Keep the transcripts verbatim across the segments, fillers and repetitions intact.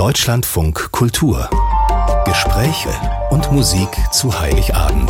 Deutschlandfunk Kultur. Gespräche und Musik zu Heiligabend.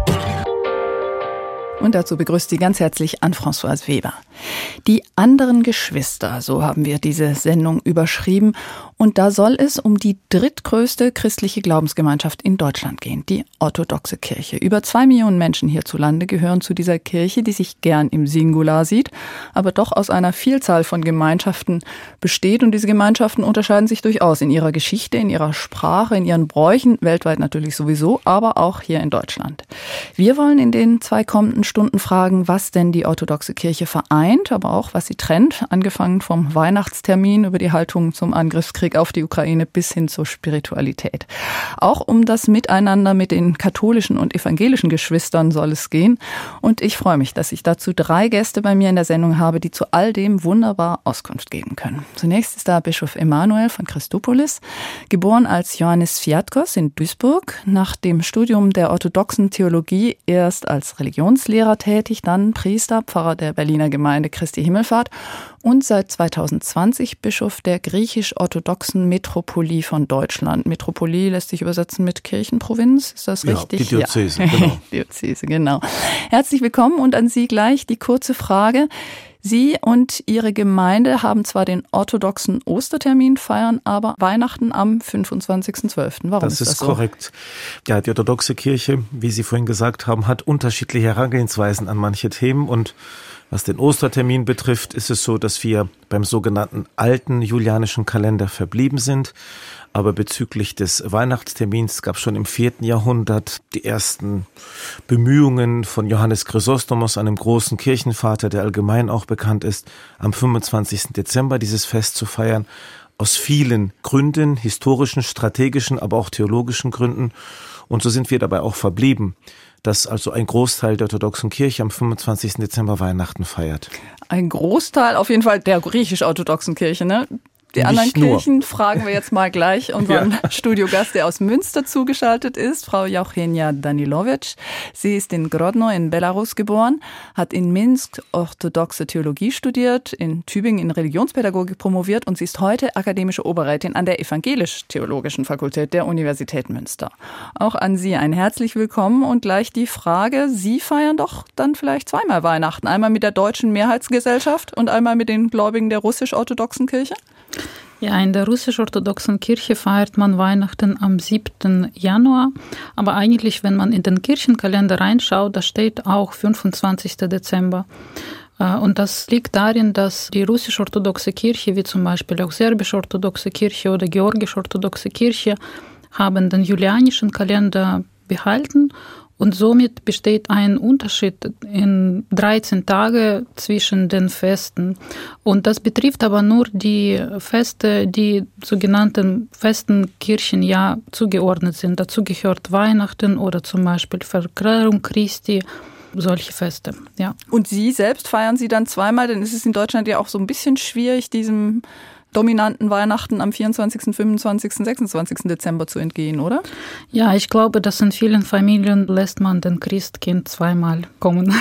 Und dazu begrüßt Sie ganz herzlich Anne-Françoise Weber. Die anderen Geschwister, so haben wir diese Sendung überschrieben. Und da soll es um die drittgrößte christliche Glaubensgemeinschaft in Deutschland gehen, die orthodoxe Kirche. Über zwei Millionen Menschen hierzulande gehören zu dieser Kirche, die sich gern im Singular sieht, aber doch aus einer Vielzahl von Gemeinschaften besteht. Und diese Gemeinschaften unterscheiden sich durchaus in ihrer Geschichte, in ihrer Sprache, in ihren Bräuchen, weltweit natürlich sowieso, aber auch hier in Deutschland. Wir wollen in den zwei kommenden Stunden fragen, was denn die orthodoxe Kirche vereint, aber auch was sie trennt, angefangen vom Weihnachtstermin über die Haltung zum Angriffskrieg auf die Ukraine bis hin zur Spiritualität. Auch um das Miteinander mit den katholischen und evangelischen Geschwistern soll es gehen. Und ich freue mich, dass ich dazu drei Gäste bei mir in der Sendung habe, die zu all dem wunderbar Auskunft geben können. Zunächst ist da Bischof Emanuel von Christopolis, geboren als Ioannis Fiatkos in Duisburg, nach dem Studium der orthodoxen Theologie erst als Religionslehrer tätig, dann Priester, Pfarrer der Berliner Gemeinde Christi Himmelfahrt und seit zweitausendzwanzig Bischof der griechisch-orthodoxen Metropolie von Deutschland. Metropolie lässt sich übersetzen mit Kirchenprovinz, ist das ja, richtig? Die Diözese, ja. genau. Diözese, genau. Herzlich willkommen und an Sie gleich die kurze Frage. Sie und Ihre Gemeinde haben zwar den orthodoxen Ostertermin, feiern aber Weihnachten am fünfundzwanzigsten zwölften Warum das ist das ist so? korrekt. Ja, die orthodoxe Kirche, wie Sie vorhin gesagt haben, hat unterschiedliche Herangehensweisen an manche Themen. Und was den Ostertermin betrifft, ist es so, dass wir beim sogenannten alten julianischen Kalender verblieben sind. Aber bezüglich des Weihnachtstermins gab es schon im vierten Jahrhundert die ersten Bemühungen von Johannes Chrysostomos, einem großen Kirchenvater, der allgemein auch bekannt ist, am fünfundzwanzigsten Dezember dieses Fest zu feiern. Aus vielen Gründen, historischen, strategischen, aber auch theologischen Gründen. Und so sind wir dabei auch verblieben, dass also ein Großteil der orthodoxen Kirche am fünfundzwanzigsten Dezember Weihnachten feiert. Ein Großteil auf jeden Fall der griechisch-orthodoxen Kirche, ne? Die anderen Nicht nur. Kirchen fragen wir jetzt mal gleich unseren ja. Studiogast, der aus Münster zugeschaltet ist, Frau Eugenia Danilovic. Sie ist in Grodno in Belarus geboren, hat in Minsk orthodoxe Theologie studiert, in Tübingen in Religionspädagogik promoviert und sie ist heute akademische Oberrätin an der Evangelisch-Theologischen Fakultät der Universität Münster. Auch an Sie ein herzlich willkommen und gleich die Frage, Sie feiern doch dann vielleicht zweimal Weihnachten, einmal mit der deutschen Mehrheitsgesellschaft und einmal mit den Gläubigen der russisch-orthodoxen Kirche? Ja, in der russisch-orthodoxen Kirche feiert man Weihnachten am siebten Januar. Aber eigentlich, wenn man in den Kirchenkalender reinschaut, da steht auch fünfundzwanzigsten Dezember. Und das liegt darin, dass die russisch-orthodoxe Kirche, wie zum Beispiel auch serbisch-orthodoxe Kirche oder georgisch-orthodoxe Kirche, haben den julianischen Kalender behalten. Und somit besteht ein Unterschied in dreizehn Tage zwischen den Festen. Und das betrifft aber nur die Feste, die sogenannten festen Kirchenjahr zugeordnet sind. Dazu gehört Weihnachten oder zum Beispiel Verklärung Christi, solche Feste. Ja. Und Sie selbst feiern Sie dann zweimal, denn es ist in Deutschland ja auch so ein bisschen schwierig, diesem dominanten Weihnachten am vierundzwanzigsten, fünfundzwanzigsten, sechsundzwanzigsten Dezember zu entgehen, oder? Ja, ich glaube, dass in vielen Familien lässt man den Christkind zweimal kommen.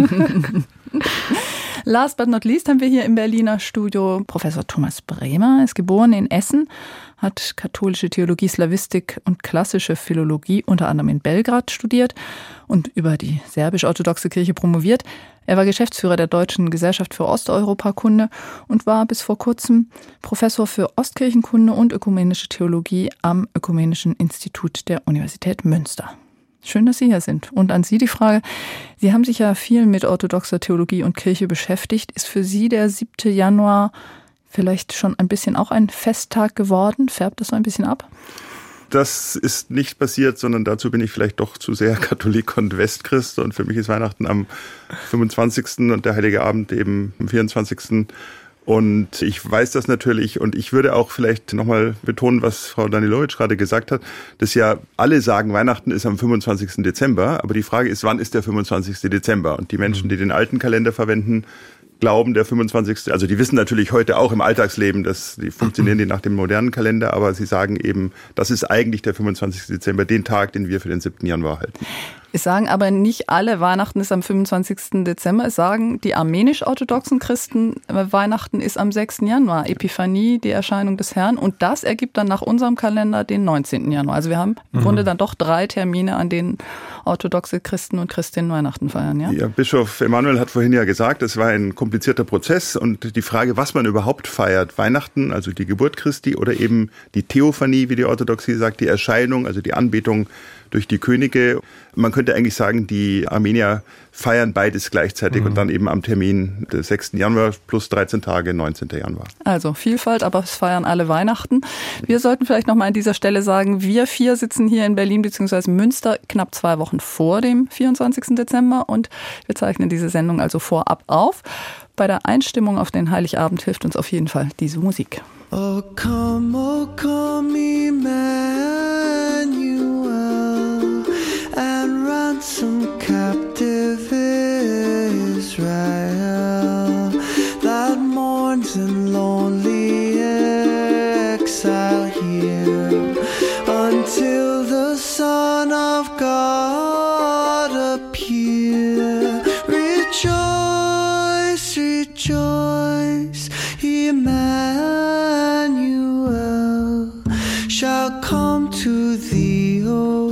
Last but not least haben wir hier im Berliner Studio Professor Thomas Bremer. Er ist geboren in Essen, hat katholische Theologie, Slawistik und klassische Philologie unter anderem in Belgrad studiert und über die serbisch-orthodoxe Kirche promoviert. Er war Geschäftsführer der Deutschen Gesellschaft für Osteuropakunde und war bis vor kurzem Professor für Ostkirchenkunde und ökumenische Theologie am Ökumenischen Institut der Universität Münster. Schön, dass Sie hier sind. Und an Sie die Frage, Sie haben sich ja viel mit orthodoxer Theologie und Kirche beschäftigt. Ist für Sie der siebte Januar vielleicht schon ein bisschen auch ein Festtag geworden? Färbt das so ein bisschen ab? Das ist nicht passiert, sondern dazu bin ich vielleicht doch zu sehr Katholik und Westchrist. Und für mich ist Weihnachten am fünfundzwanzigsten und der Heilige Abend eben am vierundzwanzigsten Und ich weiß das natürlich und ich würde auch vielleicht nochmal betonen, was Frau Danilovic gerade gesagt hat, dass ja alle sagen, Weihnachten ist am fünfundzwanzigsten Dezember, aber die Frage ist, wann ist der fünfundzwanzigsten Dezember? Und die Menschen, die den alten Kalender verwenden, glauben, der fünfundzwanzigste Also die wissen natürlich heute auch im Alltagsleben, dass die funktionieren die nach dem modernen Kalender, aber sie sagen eben, das ist eigentlich der fünfundzwanzigsten Dezember, den Tag, den wir für den siebten Januar halten. Es sagen aber nicht alle, Weihnachten ist am fünfundzwanzigsten Dezember. Es sagen die armenisch-orthodoxen Christen, Weihnachten ist am sechsten Januar. Epiphanie, die Erscheinung des Herrn. Und das ergibt dann nach unserem Kalender den neunzehnten Januar. Also wir haben im mhm. Grunde dann doch drei Termine, an denen orthodoxe Christen und Christinnen Weihnachten feiern. Ja? Ja, Bischof Emanuel hat vorhin ja gesagt, es war ein komplizierter Prozess. Und die Frage, was man überhaupt feiert, Weihnachten, also die Geburt Christi, oder eben die Theophanie, wie die Orthodoxie sagt, die Erscheinung, also die Anbetung durch die Könige. Man könnte eigentlich sagen, die Armenier feiern beides gleichzeitig mhm. und dann eben am Termin des sechsten Januar plus dreizehn Tage, neunzehnten Januar. Also Vielfalt, aber es feiern alle Weihnachten. Wir sollten vielleicht noch mal an dieser Stelle sagen, wir vier sitzen hier in Berlin bzw. Münster knapp zwei Wochen vor dem vierundzwanzigsten Dezember und wir zeichnen diese Sendung also vorab auf. Bei der Einstimmung auf den Heiligabend hilft uns auf jeden Fall diese Musik. Oh come, oh come, Emmanuel, and ransom captive Israel that mourns in lonely exile here until the Son of God appear. Rejoice, rejoice, Emmanuel shall come to thee, O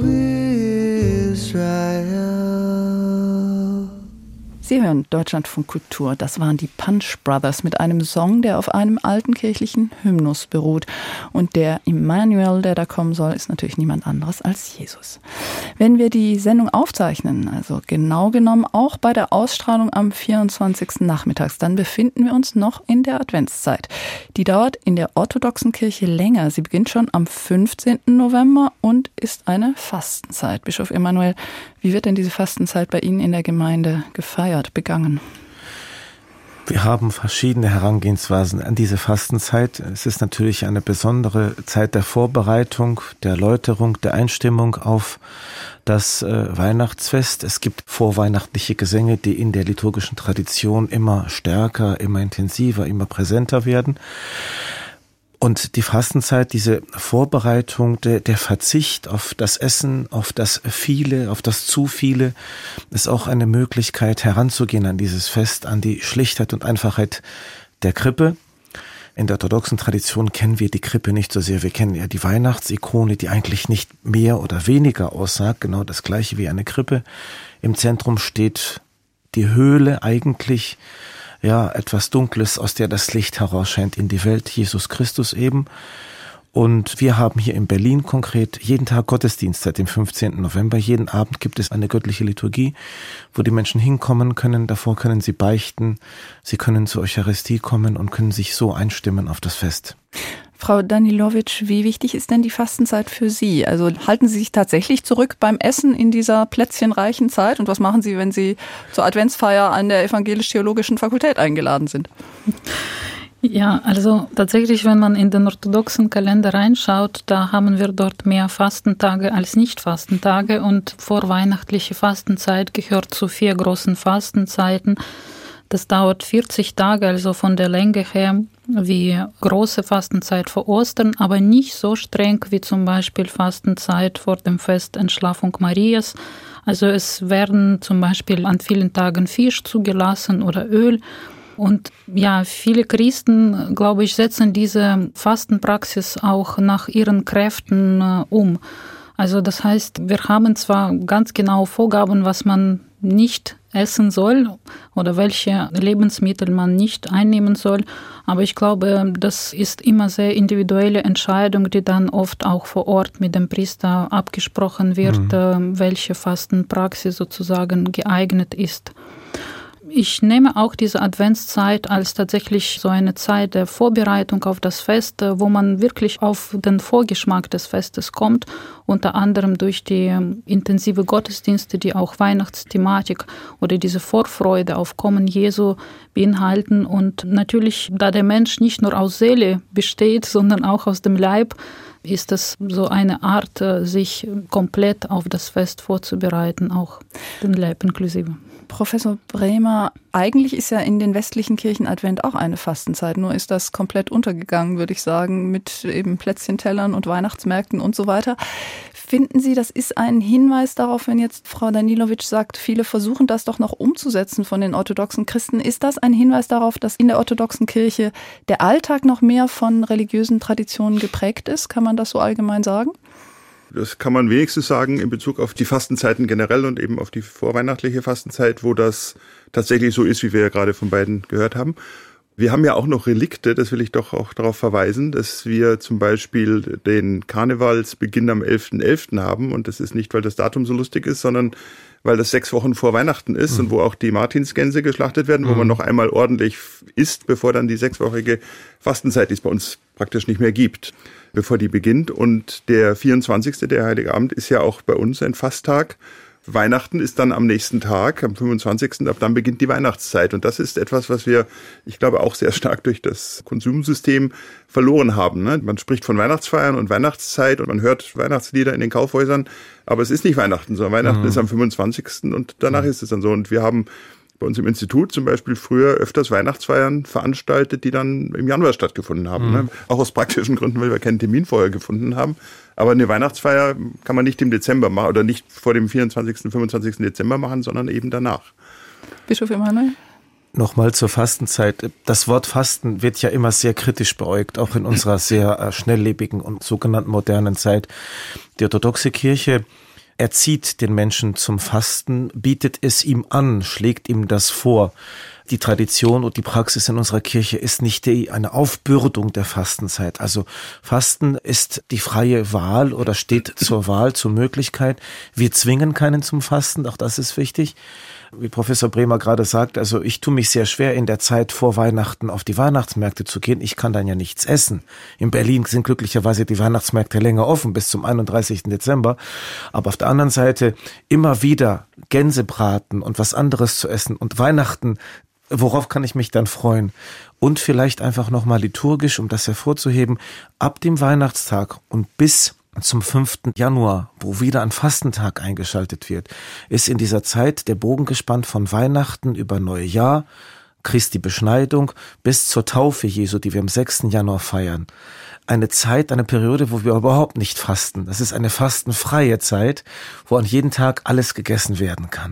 Israel. Sie hören Deutschlandfunk Kultur. Das waren die Punch Brothers mit einem Song, der auf einem alten kirchlichen Hymnus beruht. Und der Immanuel, der da kommen soll, ist natürlich niemand anderes als Jesus. Wenn wir die Sendung aufzeichnen, also genau genommen auch bei der Ausstrahlung am vierundzwanzigsten nachmittags, dann befinden wir uns noch in der Adventszeit. Die dauert in der orthodoxen Kirche länger. Sie beginnt schon am fünfzehnten November und ist eine Fastenzeit. Bischof Emanuel, wie wird denn diese Fastenzeit bei Ihnen in der Gemeinde gefeiert, begangen? Wir haben verschiedene Herangehensweisen an diese Fastenzeit. Es ist natürlich eine besondere Zeit der Vorbereitung, der Erläuterung, der Einstimmung auf das äh, Weihnachtsfest. Es gibt vorweihnachtliche Gesänge, die in der liturgischen Tradition immer stärker, immer intensiver, immer präsenter werden. Und die Fastenzeit, diese Vorbereitung, der, der Verzicht auf das Essen, auf das Viele, auf das zu Viele, ist auch eine Möglichkeit heranzugehen an dieses Fest, an die Schlichtheit und Einfachheit der Krippe. In der orthodoxen Tradition kennen wir die Krippe nicht so sehr. Wir kennen ja die Weihnachtsikone, die eigentlich nicht mehr oder weniger aussagt, genau das Gleiche wie eine Krippe. Im Zentrum steht die Höhle eigentlich, ja, etwas Dunkles, aus der das Licht herausscheint in die Welt, Jesus Christus eben. Und wir haben hier in Berlin konkret jeden Tag Gottesdienst seit dem fünfzehnten November. Jeden Abend gibt es eine göttliche Liturgie, wo die Menschen hinkommen können. Davor können sie beichten, sie können zur Eucharistie kommen und können sich so einstimmen auf das Fest. Frau Danilowitsch, wie wichtig ist denn die Fastenzeit für Sie? Also halten Sie sich tatsächlich zurück beim Essen in dieser plätzchenreichen Zeit? Und was machen Sie, wenn Sie zur Adventsfeier an der Evangelisch-Theologischen Fakultät eingeladen sind? Ja, also tatsächlich, wenn man in den orthodoxen Kalender reinschaut, da haben wir dort mehr Fastentage als Nicht-Fastentage. Und vorweihnachtliche Fastenzeit gehört zu vier großen Fastenzeiten. Das dauert vierzig Tage, also von der Länge her wie große Fastenzeit vor Ostern, aber nicht so streng wie zum Beispiel Fastenzeit vor dem Fest Entschlafung Marias. Also es werden zum Beispiel an vielen Tagen Fisch zugelassen oder Öl. Und ja, viele Christen, glaube ich, setzen diese Fastenpraxis auch nach ihren Kräften äh, um. Also das heißt, wir haben zwar ganz genaue Vorgaben, was man nicht essen soll oder welche Lebensmittel man nicht einnehmen soll, aber ich glaube, das ist immer sehr individuelle Entscheidung, die dann oft auch vor Ort mit dem Priester abgesprochen wird, mhm. welche Fastenpraxis sozusagen geeignet ist. Ich nehme auch diese Adventszeit als tatsächlich so eine Zeit der Vorbereitung auf das Fest, wo man wirklich auf den Vorgeschmack des Festes kommt, unter anderem durch die intensive Gottesdienste, die auch Weihnachtsthematik oder diese Vorfreude auf Kommen Jesu beinhalten. Und natürlich, da der Mensch nicht nur aus Seele besteht, sondern auch aus dem Leib, ist es so eine Art, sich komplett auf das Fest vorzubereiten, auch den Leib inklusive. Professor Bremer, eigentlich ist ja in den westlichen Kirchen Advent auch eine Fastenzeit, nur ist das komplett untergegangen, würde ich sagen, mit eben Plätzchentellern und Weihnachtsmärkten und so weiter. Finden Sie, das ist ein Hinweis darauf, wenn jetzt Frau Danilovic sagt, viele versuchen das doch noch umzusetzen von den orthodoxen Christen, ist das ein Hinweis darauf, dass in der orthodoxen Kirche der Alltag noch mehr von religiösen Traditionen geprägt ist? Kann man das so allgemein sagen? Das kann man wenigstens sagen in Bezug auf die Fastenzeiten generell und eben auf die vorweihnachtliche Fastenzeit, wo das tatsächlich so ist, wie wir ja gerade von beiden gehört haben. Wir haben ja auch noch Relikte, das will ich doch auch darauf verweisen, dass wir zum Beispiel den Karnevalsbeginn am elften elften haben. Und das ist nicht, weil das Datum so lustig ist, sondern weil das sechs Wochen vor Weihnachten ist mhm. und wo auch die Martinsgänse geschlachtet werden, mhm. wo man noch einmal ordentlich isst, bevor dann die sechswöchige Fastenzeit, die es bei uns praktisch nicht mehr gibt, bevor die beginnt. Und der vierundzwanzigste, der Heilige Abend, ist ja auch bei uns ein Fasttag. Weihnachten ist dann am nächsten Tag, am fünfundzwanzigsten Ab dann beginnt die Weihnachtszeit. Und das ist etwas, was wir, ich glaube, auch sehr stark durch das Konsumsystem verloren haben. Ne? Man spricht von Weihnachtsfeiern und Weihnachtszeit und man hört Weihnachtslieder in den Kaufhäusern. Aber es ist nicht Weihnachten, sondern Weihnachten mhm. ist am fünfundzwanzigsten und danach mhm. ist es dann so. Und wir haben bei uns im Institut zum Beispiel früher öfters Weihnachtsfeiern veranstaltet, die dann im Januar stattgefunden haben. Mhm. Ne? Auch aus praktischen Gründen, weil wir keinen Termin vorher gefunden haben. Aber eine Weihnachtsfeier kann man nicht im Dezember machen oder nicht vor dem vierundzwanzigsten, fünfundzwanzigsten Dezember machen, sondern eben danach. Bischof Emanuel? Nochmal zur Fastenzeit. Das Wort Fasten wird ja immer sehr kritisch beäugt, auch in unserer sehr äh, schnelllebigen und sogenannten modernen Zeit. Die orthodoxe Kirche erzieht den Menschen zum Fasten, bietet es ihm an, schlägt ihm das vor. Die Tradition und die Praxis in unserer Kirche ist nicht die, eine Aufbürdung der Fastenzeit. Also Fasten ist die freie Wahl oder steht zur Wahl, zur Möglichkeit. Wir zwingen keinen zum Fasten, auch das ist wichtig. Wie Professor Bremer gerade sagt, also ich tue mich sehr schwer, in der Zeit vor Weihnachten auf die Weihnachtsmärkte zu gehen. Ich kann dann ja nichts essen. In Berlin sind glücklicherweise die Weihnachtsmärkte länger offen, bis zum einunddreißigsten Dezember. Aber auf der anderen Seite immer wieder Gänsebraten und was anderes zu essen und Weihnachten, worauf kann ich mich dann freuen? Und vielleicht einfach nochmal liturgisch, um das hervorzuheben, ab dem Weihnachtstag und bis zum fünften Januar, wo wieder ein Fastentag eingeschaltet wird, ist in dieser Zeit der Bogen gespannt von Weihnachten über Neujahr, Christi Beschneidung bis zur Taufe Jesu, die wir am sechsten Januar feiern. Eine Zeit, eine Periode, wo wir überhaupt nicht fasten. Das ist eine fastenfreie Zeit, wo an jedem Tag alles gegessen werden kann.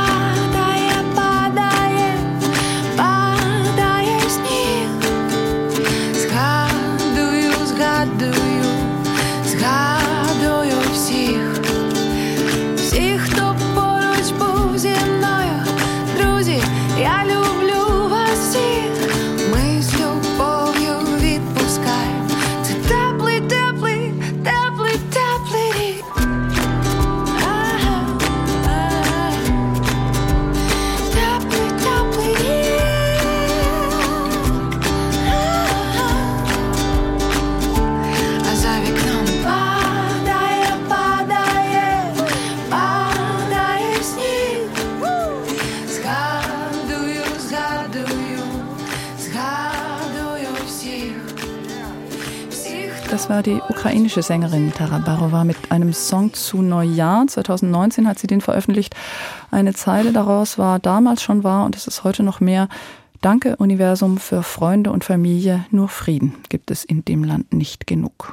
Das war die ukrainische Sängerin Tara Barova mit einem Song zu Neujahr. zweitausendneunzehn hat sie den veröffentlicht. Eine Zeile daraus war damals schon wahr und es ist heute noch mehr. Danke, Universum, für Freunde und Familie. Nur Frieden gibt es in dem Land nicht genug.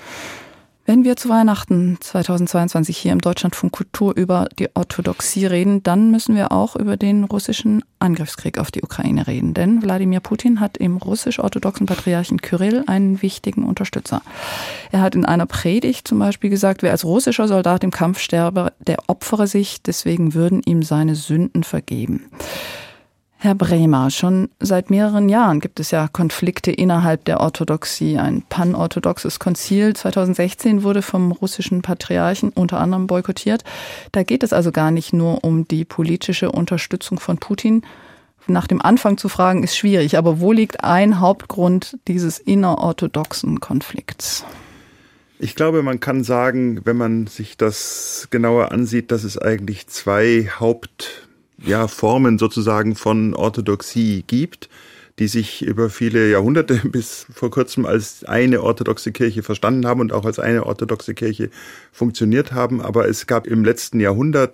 Wenn wir zu Weihnachten zweitausendzweiundzwanzig hier im Deutschlandfunk Kultur über die Orthodoxie reden, dann müssen wir auch über den russischen Angriffskrieg auf die Ukraine reden. Denn Wladimir Putin hat im russisch-orthodoxen Patriarchen Kyrill einen wichtigen Unterstützer. Er hat in einer Predigt zum Beispiel gesagt, wer als russischer Soldat im Kampf sterbe, der opfere sich, deswegen würden ihm seine Sünden vergeben. Herr Bremer, schon seit mehreren Jahren gibt es ja Konflikte innerhalb der Orthodoxie. Ein panorthodoxes Konzil zweitausendsechzehn wurde vom russischen Patriarchen unter anderem boykottiert. Da geht es also gar nicht nur um die politische Unterstützung von Putin. Nach dem Anfang zu fragen ist schwierig, aber wo liegt ein Hauptgrund dieses innerorthodoxen Konflikts? Ich glaube, man kann sagen, wenn man sich das genauer ansieht, dass es eigentlich zwei Haupt ja, Formen sozusagen von Orthodoxie gibt, die sich über viele Jahrhunderte bis vor kurzem als eine orthodoxe Kirche verstanden haben und auch als eine orthodoxe Kirche funktioniert haben. Aber es gab im letzten Jahrhundert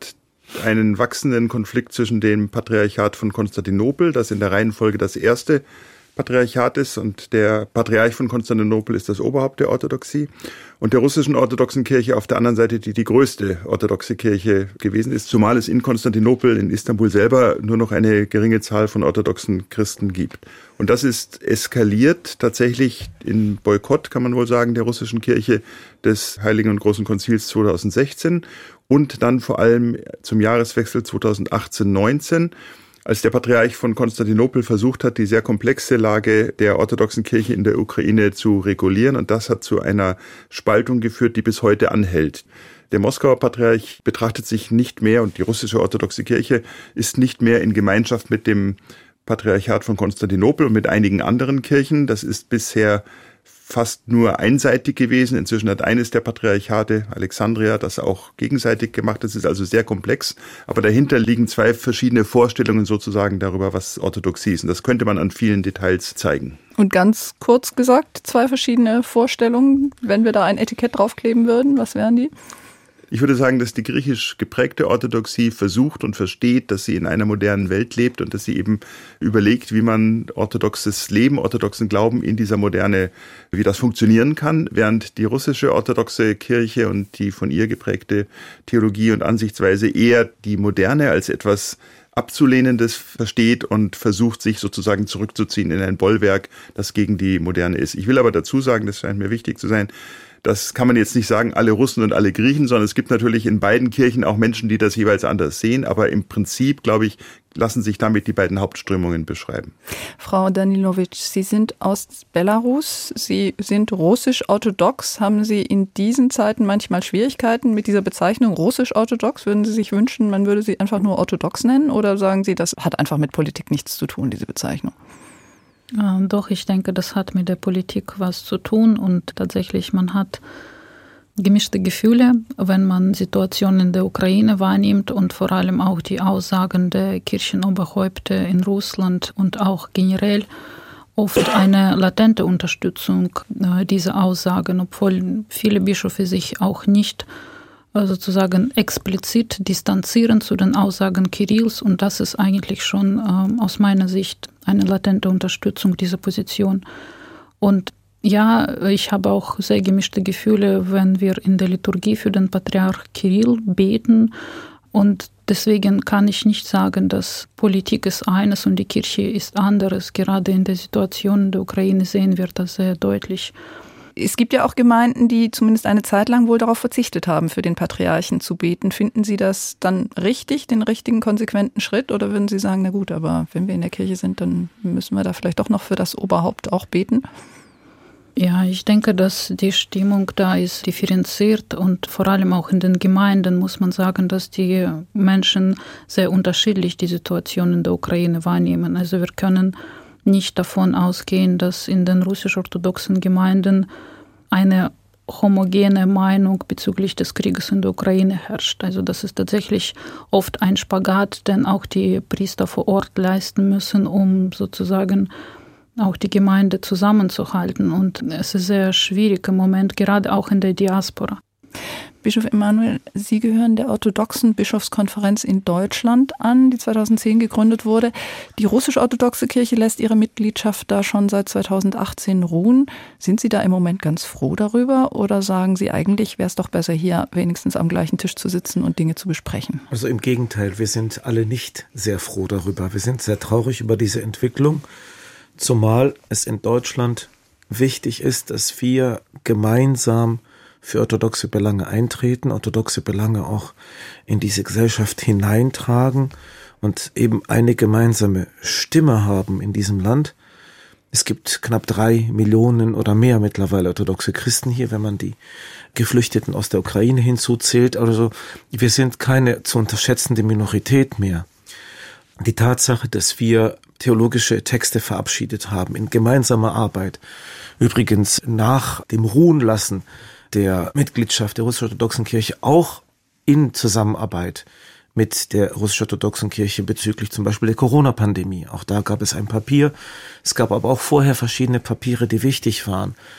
einen wachsenden Konflikt zwischen dem Patriarchat von Konstantinopel, das in der Reihenfolge das erste Patriarchat ist, und der Patriarch von Konstantinopel ist das Oberhaupt der Orthodoxie, und der russischen orthodoxen Kirche auf der anderen Seite, die die größte orthodoxe Kirche gewesen ist, zumal es in Konstantinopel, in Istanbul selber, nur noch eine geringe Zahl von orthodoxen Christen gibt. Und das ist eskaliert tatsächlich in Boykott, kann man wohl sagen, der russischen Kirche des Heiligen und Großen Konzils zweitausendsechzehn und dann vor allem zum Jahreswechsel zweitausendachtzehn neunzehn, als der Patriarch von Konstantinopel versucht hat, die sehr komplexe Lage der orthodoxen Kirche in der Ukraine zu regulieren. Und das hat zu einer Spaltung geführt, die bis heute anhält. Der Moskauer Patriarch betrachtet sich nicht mehr, und die russische orthodoxe Kirche ist nicht mehr in Gemeinschaft mit dem Patriarchat von Konstantinopel und mit einigen anderen Kirchen. Das ist bisher fast nur einseitig gewesen. Inzwischen hat eines der Patriarchate, Alexandria, das auch gegenseitig gemacht. Das ist also sehr komplex. Aber dahinter liegen zwei verschiedene Vorstellungen sozusagen darüber, was Orthodoxie ist. Und das könnte man an vielen Details zeigen. Und ganz kurz gesagt, zwei verschiedene Vorstellungen. Wenn wir da ein Etikett draufkleben würden, was wären die? Ich würde sagen, dass die griechisch geprägte Orthodoxie versucht und versteht, dass sie in einer modernen Welt lebt und dass sie eben überlegt, wie man orthodoxes Leben, orthodoxen Glauben in dieser Moderne, wie das funktionieren kann, während die russische orthodoxe Kirche und die von ihr geprägte Theologie und Ansichtsweise eher die Moderne als etwas Abzulehnendes versteht und versucht, sich sozusagen zurückzuziehen in ein Bollwerk, das gegen die Moderne ist. Ich will aber dazu sagen, das scheint mir wichtig zu sein, das kann man jetzt nicht sagen, alle Russen und alle Griechen, sondern es gibt natürlich in beiden Kirchen auch Menschen, die das jeweils anders sehen. Aber im Prinzip, glaube ich, lassen sich damit die beiden Hauptströmungen beschreiben. Frau Danilowitsch, Sie sind aus Belarus, Sie sind russisch-orthodox. Haben Sie in diesen Zeiten manchmal Schwierigkeiten mit dieser Bezeichnung russisch-orthodox? Würden Sie sich wünschen, man würde Sie einfach nur orthodox nennen? Oder sagen Sie, das hat einfach mit Politik nichts zu tun, diese Bezeichnung? Doch, ich denke, das hat mit der Politik was zu tun, und tatsächlich, man hat gemischte Gefühle, wenn man Situationen in der Ukraine wahrnimmt und vor allem auch die Aussagen der Kirchenoberhäupter in Russland und auch generell oft eine latente Unterstützung dieser Aussagen, obwohl viele Bischöfe sich auch nicht sozusagen explizit distanzieren zu den Aussagen Kirills, und das ist eigentlich schon äh, aus meiner Sicht eine latente Unterstützung dieser Position. Und ja, ich habe auch sehr gemischte Gefühle, wenn wir in der Liturgie für den Patriarch Kirill beten, und deswegen kann ich nicht sagen, dass Politik ist eines und die Kirche ist anderes. Gerade in der Situation in der Ukraine sehen wir das sehr deutlich. Es gibt ja auch Gemeinden, die zumindest eine Zeit lang wohl darauf verzichtet haben, für den Patriarchen zu beten. Finden Sie das dann richtig, den richtigen, konsequenten Schritt? Oder würden Sie sagen, na gut, aber wenn wir in der Kirche sind, dann müssen wir da vielleicht doch noch für das Oberhaupt auch beten? Ja, ich denke, dass die Stimmung da ist differenziert, und vor allem auch in den Gemeinden muss man sagen, dass die Menschen sehr unterschiedlich die Situation in der Ukraine wahrnehmen. Also wir können nicht davon ausgehen, dass in den russisch-orthodoxen Gemeinden eine homogene Meinung bezüglich des Krieges in der Ukraine herrscht. Also das ist tatsächlich oft ein Spagat, den auch die Priester vor Ort leisten müssen, um sozusagen auch die Gemeinde zusammenzuhalten. Und es ist sehr schwierig im Moment, gerade auch in der Diaspora. Bischof Emanuel, Sie gehören der orthodoxen Bischofskonferenz in Deutschland an, die zweitausendzehn gegründet wurde. Die russisch-orthodoxe Kirche lässt ihre Mitgliedschaft da schon seit zweitausendachtzehn ruhen. Sind Sie da im Moment ganz froh darüber, oder sagen Sie, eigentlich wäre es doch besser, hier wenigstens am gleichen Tisch zu sitzen und Dinge zu besprechen? Also im Gegenteil, wir sind alle nicht sehr froh darüber. Wir sind sehr traurig über diese Entwicklung, zumal es in Deutschland wichtig ist, dass wir gemeinsam für orthodoxe Belange eintreten, orthodoxe Belange auch in diese Gesellschaft hineintragen und eben eine gemeinsame Stimme haben in diesem Land. Es gibt knapp drei Millionen oder mehr mittlerweile orthodoxe Christen hier, wenn man die Geflüchteten aus der Ukraine hinzuzählt. Also wir sind keine zu unterschätzende Minorität mehr. Die Tatsache, dass wir theologische Texte verabschiedet haben in gemeinsamer Arbeit, übrigens nach dem Ruhenlassen der Mitgliedschaft der russisch-orthodoxen Kirche auch in Zusammenarbeit mit der russisch-orthodoxen Kirche bezüglich zum Beispiel der Corona-Pandemie. Auch da gab es ein Papier. Es gab aber auch vorher verschiedene Papiere, die wichtig waren.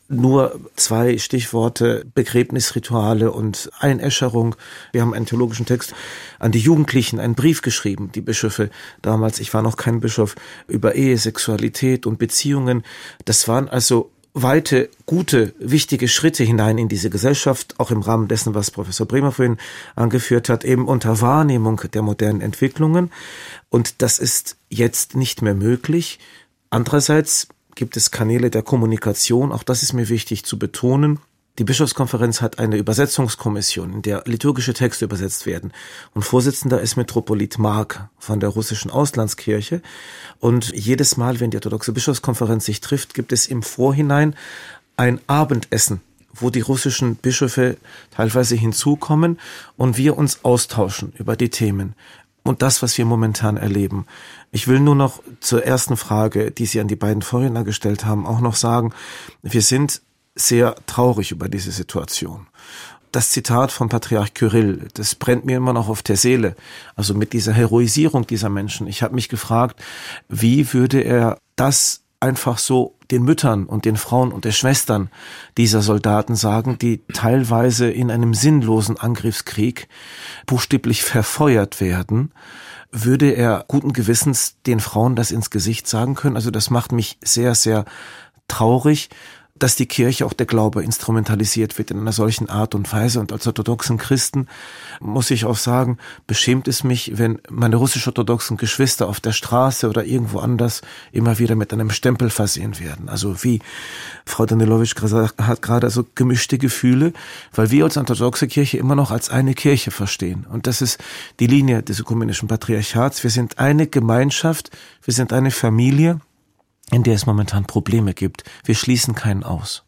Nur zwei Stichworte, Begräbnisrituale und Einäscherung. Wir haben einen theologischen Text an die Jugendlichen, einen Brief geschrieben, die Bischöfe damals, ich war noch kein Bischof, über Ehe, Sexualität und Beziehungen. Das waren also weite, gute, wichtige Schritte hinein in diese Gesellschaft, auch im Rahmen dessen, was Professor Bremer vorhin angeführt hat, eben unter Wahrnehmung der modernen Entwicklungen. Und das ist jetzt nicht mehr möglich. Andererseits gibt es Kanäle der Kommunikation, auch das ist mir wichtig zu betonen. Die Bischofskonferenz hat eine Übersetzungskommission, in der liturgische Texte übersetzt werden. Und Vorsitzender ist Metropolit Mark von der russischen Auslandskirche. Und jedes Mal, wenn die orthodoxe Bischofskonferenz sich trifft, gibt es im Vorhinein ein Abendessen, wo die russischen Bischöfe teilweise hinzukommen und wir uns austauschen über die Themen und das, was wir momentan erleben. Ich will nur noch zur ersten Frage, die Sie an die beiden Vorredner gestellt haben, auch noch sagen, wir sind sehr traurig über diese Situation. Das Zitat von Patriarch Kyrill, das brennt mir immer noch auf der Seele. Also mit dieser Heroisierung dieser Menschen. Ich habe mich gefragt, wie würde er das einfach so den Müttern und den Frauen und den Schwestern dieser Soldaten sagen, die teilweise in einem sinnlosen Angriffskrieg buchstäblich verfeuert werden. Würde er guten Gewissens den Frauen das ins Gesicht sagen können? Also das macht mich sehr, sehr traurig, dass die Kirche, auch der Glaube, instrumentalisiert wird in einer solchen Art und Weise. Und als orthodoxen Christen muss ich auch sagen, beschämt es mich, wenn meine russisch-orthodoxen Geschwister auf der Straße oder irgendwo anders immer wieder mit einem Stempel versehen werden. Also wie Frau Danilowitsch gesagt hat, gerade also gemischte Gefühle, weil wir als orthodoxe Kirche immer noch als eine Kirche verstehen. Und das ist die Linie des ökumenischen Patriarchats. Wir sind eine Gemeinschaft, wir sind eine Familie, in der es momentan Probleme gibt. Wir schließen keinen aus.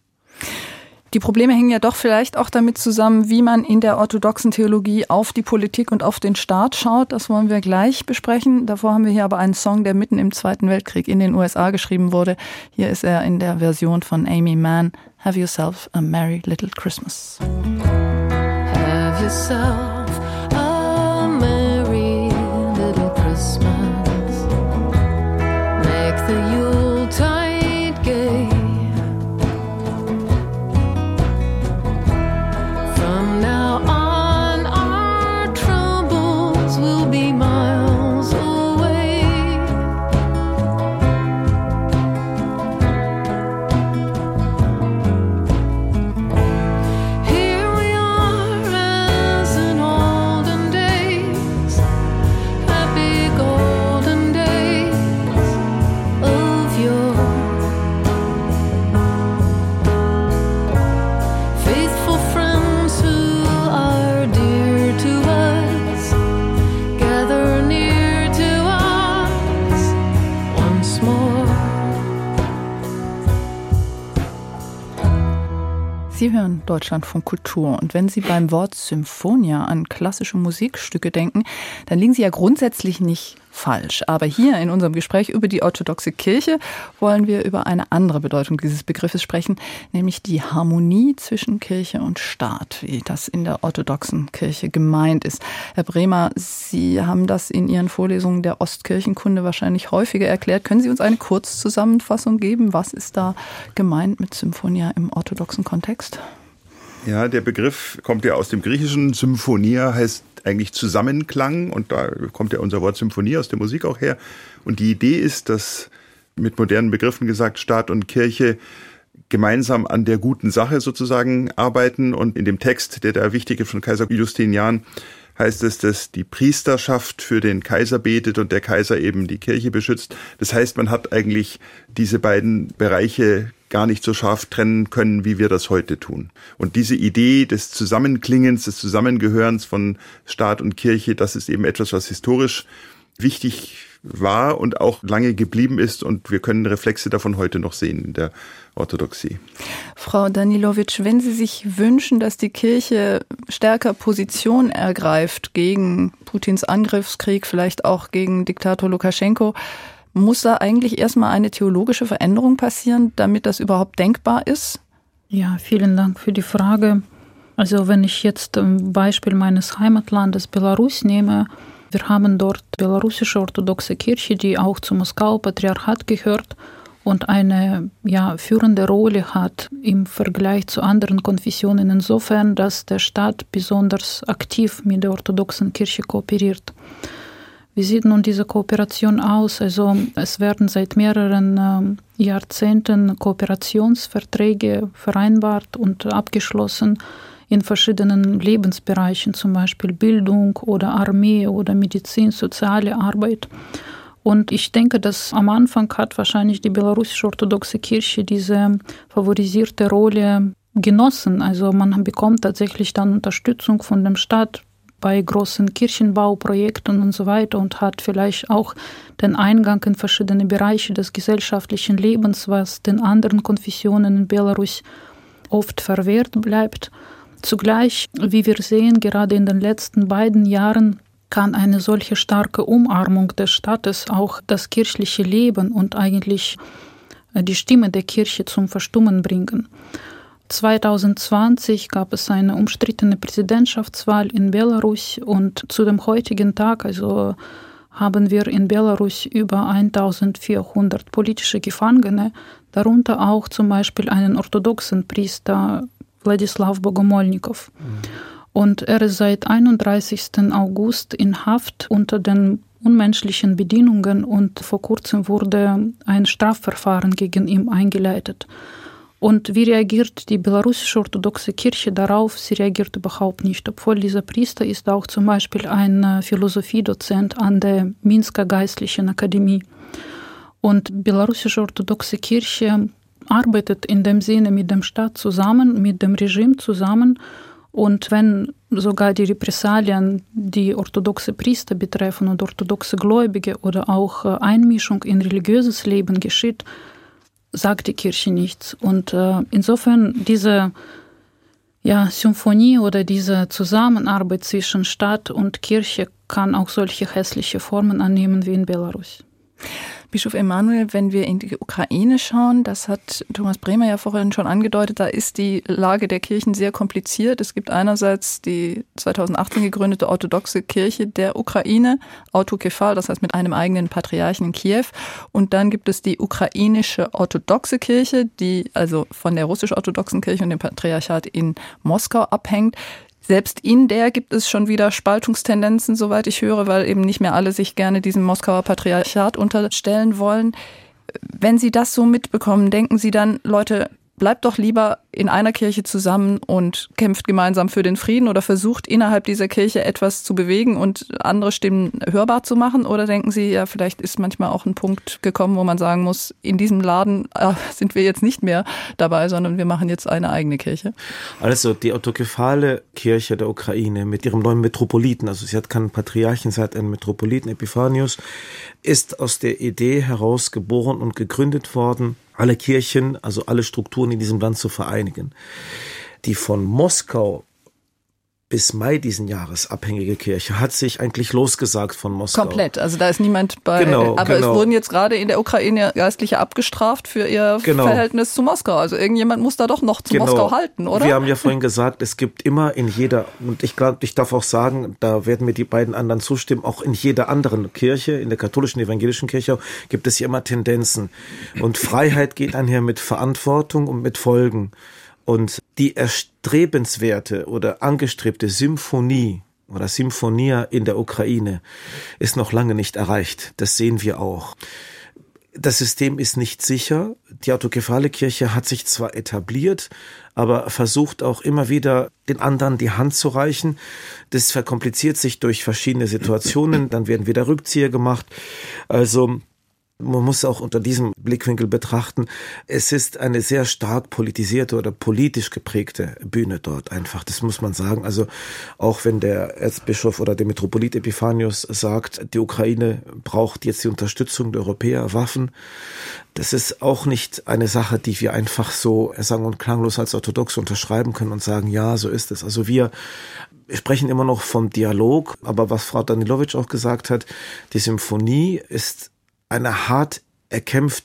Die Probleme hängen ja doch vielleicht auch damit zusammen, wie man in der orthodoxen Theologie auf die Politik und auf den Staat schaut. Das wollen wir gleich besprechen. Davor haben wir hier aber einen Song, der mitten im Zweiten Weltkrieg in den U S A geschrieben wurde. Hier ist er in der Version von Aimee Mann. Have yourself a merry little Christmas. Have yourself a merry little Christmas. Make the Yuletide gay. From now on our troubles will be miles away. Here we are as in olden days, happy golden days of yore. Faithful friends who are dear to us, gather near to us once more. Sie hören Deutschlandfunk Kultur und wenn Sie beim Wort Symphonia an klassische Musikstücke denken, dann liegen Sie ja grundsätzlich nicht falsch. Aber hier in unserem Gespräch über die orthodoxe Kirche wollen wir über eine andere Bedeutung dieses Begriffes sprechen, nämlich die Harmonie zwischen Kirche und Staat, wie das in der orthodoxen Kirche gemeint ist. Herr Bremer, Sie haben das in Ihren Vorlesungen der Ostkirchenkunde wahrscheinlich häufiger erklärt. Können Sie uns eine Kurzzusammenfassung geben? Was ist da gemeint mit Symphonia im orthodoxen Kontext? Ja, der Begriff kommt ja aus dem Griechischen. Symphonia heißt eigentlich Zusammenklang und da kommt ja unser Wort Symphonie aus der Musik auch her. Und die Idee ist, dass mit modernen Begriffen gesagt, Staat und Kirche gemeinsam an der guten Sache sozusagen arbeiten. Und in dem Text, der da wichtig ist von Kaiser Justinian, heißt es, dass die Priesterschaft für den Kaiser betet und der Kaiser eben die Kirche beschützt. Das heißt, man hat eigentlich diese beiden Bereiche gar nicht so scharf trennen können, wie wir das heute tun. Und diese Idee des Zusammenklingens, des Zusammengehörens von Staat und Kirche, das ist eben etwas, was historisch wichtig war und auch lange geblieben ist. Und wir können Reflexe davon heute noch sehen in der Orthodoxie. Frau Danilowitsch, wenn Sie sich wünschen, dass die Kirche stärker Position ergreift gegen Putins Angriffskrieg, vielleicht auch gegen Diktator Lukaschenko, muss da eigentlich erstmal eine theologische Veränderung passieren, damit das überhaupt denkbar ist? Ja, vielen Dank für die Frage. Also wenn ich jetzt ein Beispiel meines Heimatlandes Belarus nehme, wir haben dort belarussische orthodoxe Kirche, die auch zum Moskauer Patriarchat gehört. und eine ja, führende Rolle hat im Vergleich zu anderen Konfessionen insofern, dass der Staat besonders aktiv mit der orthodoxen Kirche kooperiert. Wie sieht nun diese Kooperation aus? Also es werden seit mehreren äh, Jahrzehnten Kooperationsverträge vereinbart und abgeschlossen in verschiedenen Lebensbereichen, zum Beispiel Bildung oder Armee oder Medizin, soziale Arbeit. Und ich denke, dass am Anfang hat wahrscheinlich die belarussische orthodoxe Kirche diese favorisierte Rolle genossen. Also man bekommt tatsächlich dann Unterstützung von dem Staat bei großen Kirchenbauprojekten und so weiter und hat vielleicht auch den Eingang in verschiedene Bereiche des gesellschaftlichen Lebens, was den anderen Konfessionen in Belarus oft verwehrt bleibt. Zugleich, wie wir sehen, gerade in den letzten beiden Jahren kann eine solche starke Umarmung des Staates auch das kirchliche Leben und eigentlich die Stimme der Kirche zum Verstummen bringen. zwanzig zwanzig gab es eine umstrittene Präsidentschaftswahl in Belarus und zu dem heutigen Tag, also haben wir in Belarus über eintausendvierhundert politische Gefangene, darunter auch zum Beispiel einen orthodoxen Priester Wladislaw Bogomolnikow. Mhm. Und er ist seit einunddreißigsten August in Haft unter den unmenschlichen Bedingungen und vor kurzem wurde ein Strafverfahren gegen ihn eingeleitet. Und wie reagiert die belarussische orthodoxe Kirche darauf? Sie reagiert überhaupt nicht, obwohl dieser Priester ist auch zum Beispiel ein Philosophiedozent an der Minsker Geistlichen Akademie. Und belarussische orthodoxe Kirche arbeitet in dem Sinne mit dem Staat zusammen, mit dem Regime zusammen. Und wenn sogar die Repressalien die orthodoxe Priester betreffen und orthodoxe Gläubige oder auch Einmischung in religiöses Leben geschieht, sagt die Kirche nichts. Und äh, insofern diese ja, Symphonie oder diese Zusammenarbeit zwischen Staat und Kirche kann auch solche hässliche Formen annehmen wie in Belarus. Bischof Emanuel, wenn wir in die Ukraine schauen, das hat Thomas Bremer ja vorhin schon angedeutet, da ist die Lage der Kirchen sehr kompliziert. Es gibt einerseits die zweitausendachtzehn gegründete orthodoxe Kirche der Ukraine, autokephal, das heißt mit einem eigenen Patriarchen in Kiew. Und dann gibt es die ukrainische orthodoxe Kirche, die also von der russisch-orthodoxen Kirche und dem Patriarchat in Moskau abhängt. Selbst in der gibt es schon wieder Spaltungstendenzen, soweit ich höre, weil eben nicht mehr alle sich gerne diesem Moskauer Patriarchat unterstellen wollen. Wenn Sie das so mitbekommen, denken Sie dann, Leute, bleibt doch lieber in einer Kirche zusammen und kämpft gemeinsam für den Frieden oder versucht innerhalb dieser Kirche etwas zu bewegen und andere Stimmen hörbar zu machen? Oder denken Sie, ja, vielleicht ist manchmal auch ein Punkt gekommen, wo man sagen muss, in diesem Laden äh, sind wir jetzt nicht mehr dabei, sondern wir machen jetzt eine eigene Kirche? Also die autokephale Kirche der Ukraine mit ihrem neuen Metropoliten, also sie hat keinen Patriarchen, sie hat einen Metropoliten, Epiphanius, ist aus der Idee heraus geboren und gegründet worden, alle Kirchen, also alle Strukturen in diesem Land zu vereinigen. Die von Moskau bis Mai diesen Jahres abhängige Kirche hat sich eigentlich losgesagt von Moskau. Komplett, also da ist niemand bei, genau, aber genau. Es wurden jetzt gerade in der Ukraine Geistliche abgestraft für ihr genau. Verhältnis zu Moskau. Also irgendjemand muss da doch noch zu genau. Moskau halten, oder? Wir haben ja vorhin gesagt, es gibt immer in jeder, und ich glaube, ich darf auch sagen, da werden mir die beiden anderen zustimmen, auch in jeder anderen Kirche, in der katholischen, evangelischen Kirche, gibt es ja immer Tendenzen. Und Freiheit geht einher mit Verantwortung und mit Folgen. Und die erstrebenswerte oder angestrebte Symphonie oder Symphonia in der Ukraine ist noch lange nicht erreicht. Das sehen wir auch. Das System ist nicht sicher. Die autokephale Kirche hat sich zwar etabliert, aber versucht auch immer wieder, den anderen die Hand zu reichen. Das verkompliziert sich durch verschiedene Situationen. Dann werden wieder Rückzieher gemacht. Also man muss auch unter diesem Blickwinkel betrachten, es ist eine sehr stark politisierte oder politisch geprägte Bühne dort einfach. Das muss man sagen. Also auch wenn der Erzbischof oder der Metropolit Epiphanius sagt, die Ukraine braucht jetzt die Unterstützung der Europäer, Waffen, das ist auch nicht eine Sache, die wir einfach so sang- und klanglos als orthodox unterschreiben können und sagen, ja, so ist es. Also wir sprechen immer noch vom Dialog, aber was Frau Danilowitsch auch gesagt hat, die Symphonie ist eine hart erkämpfte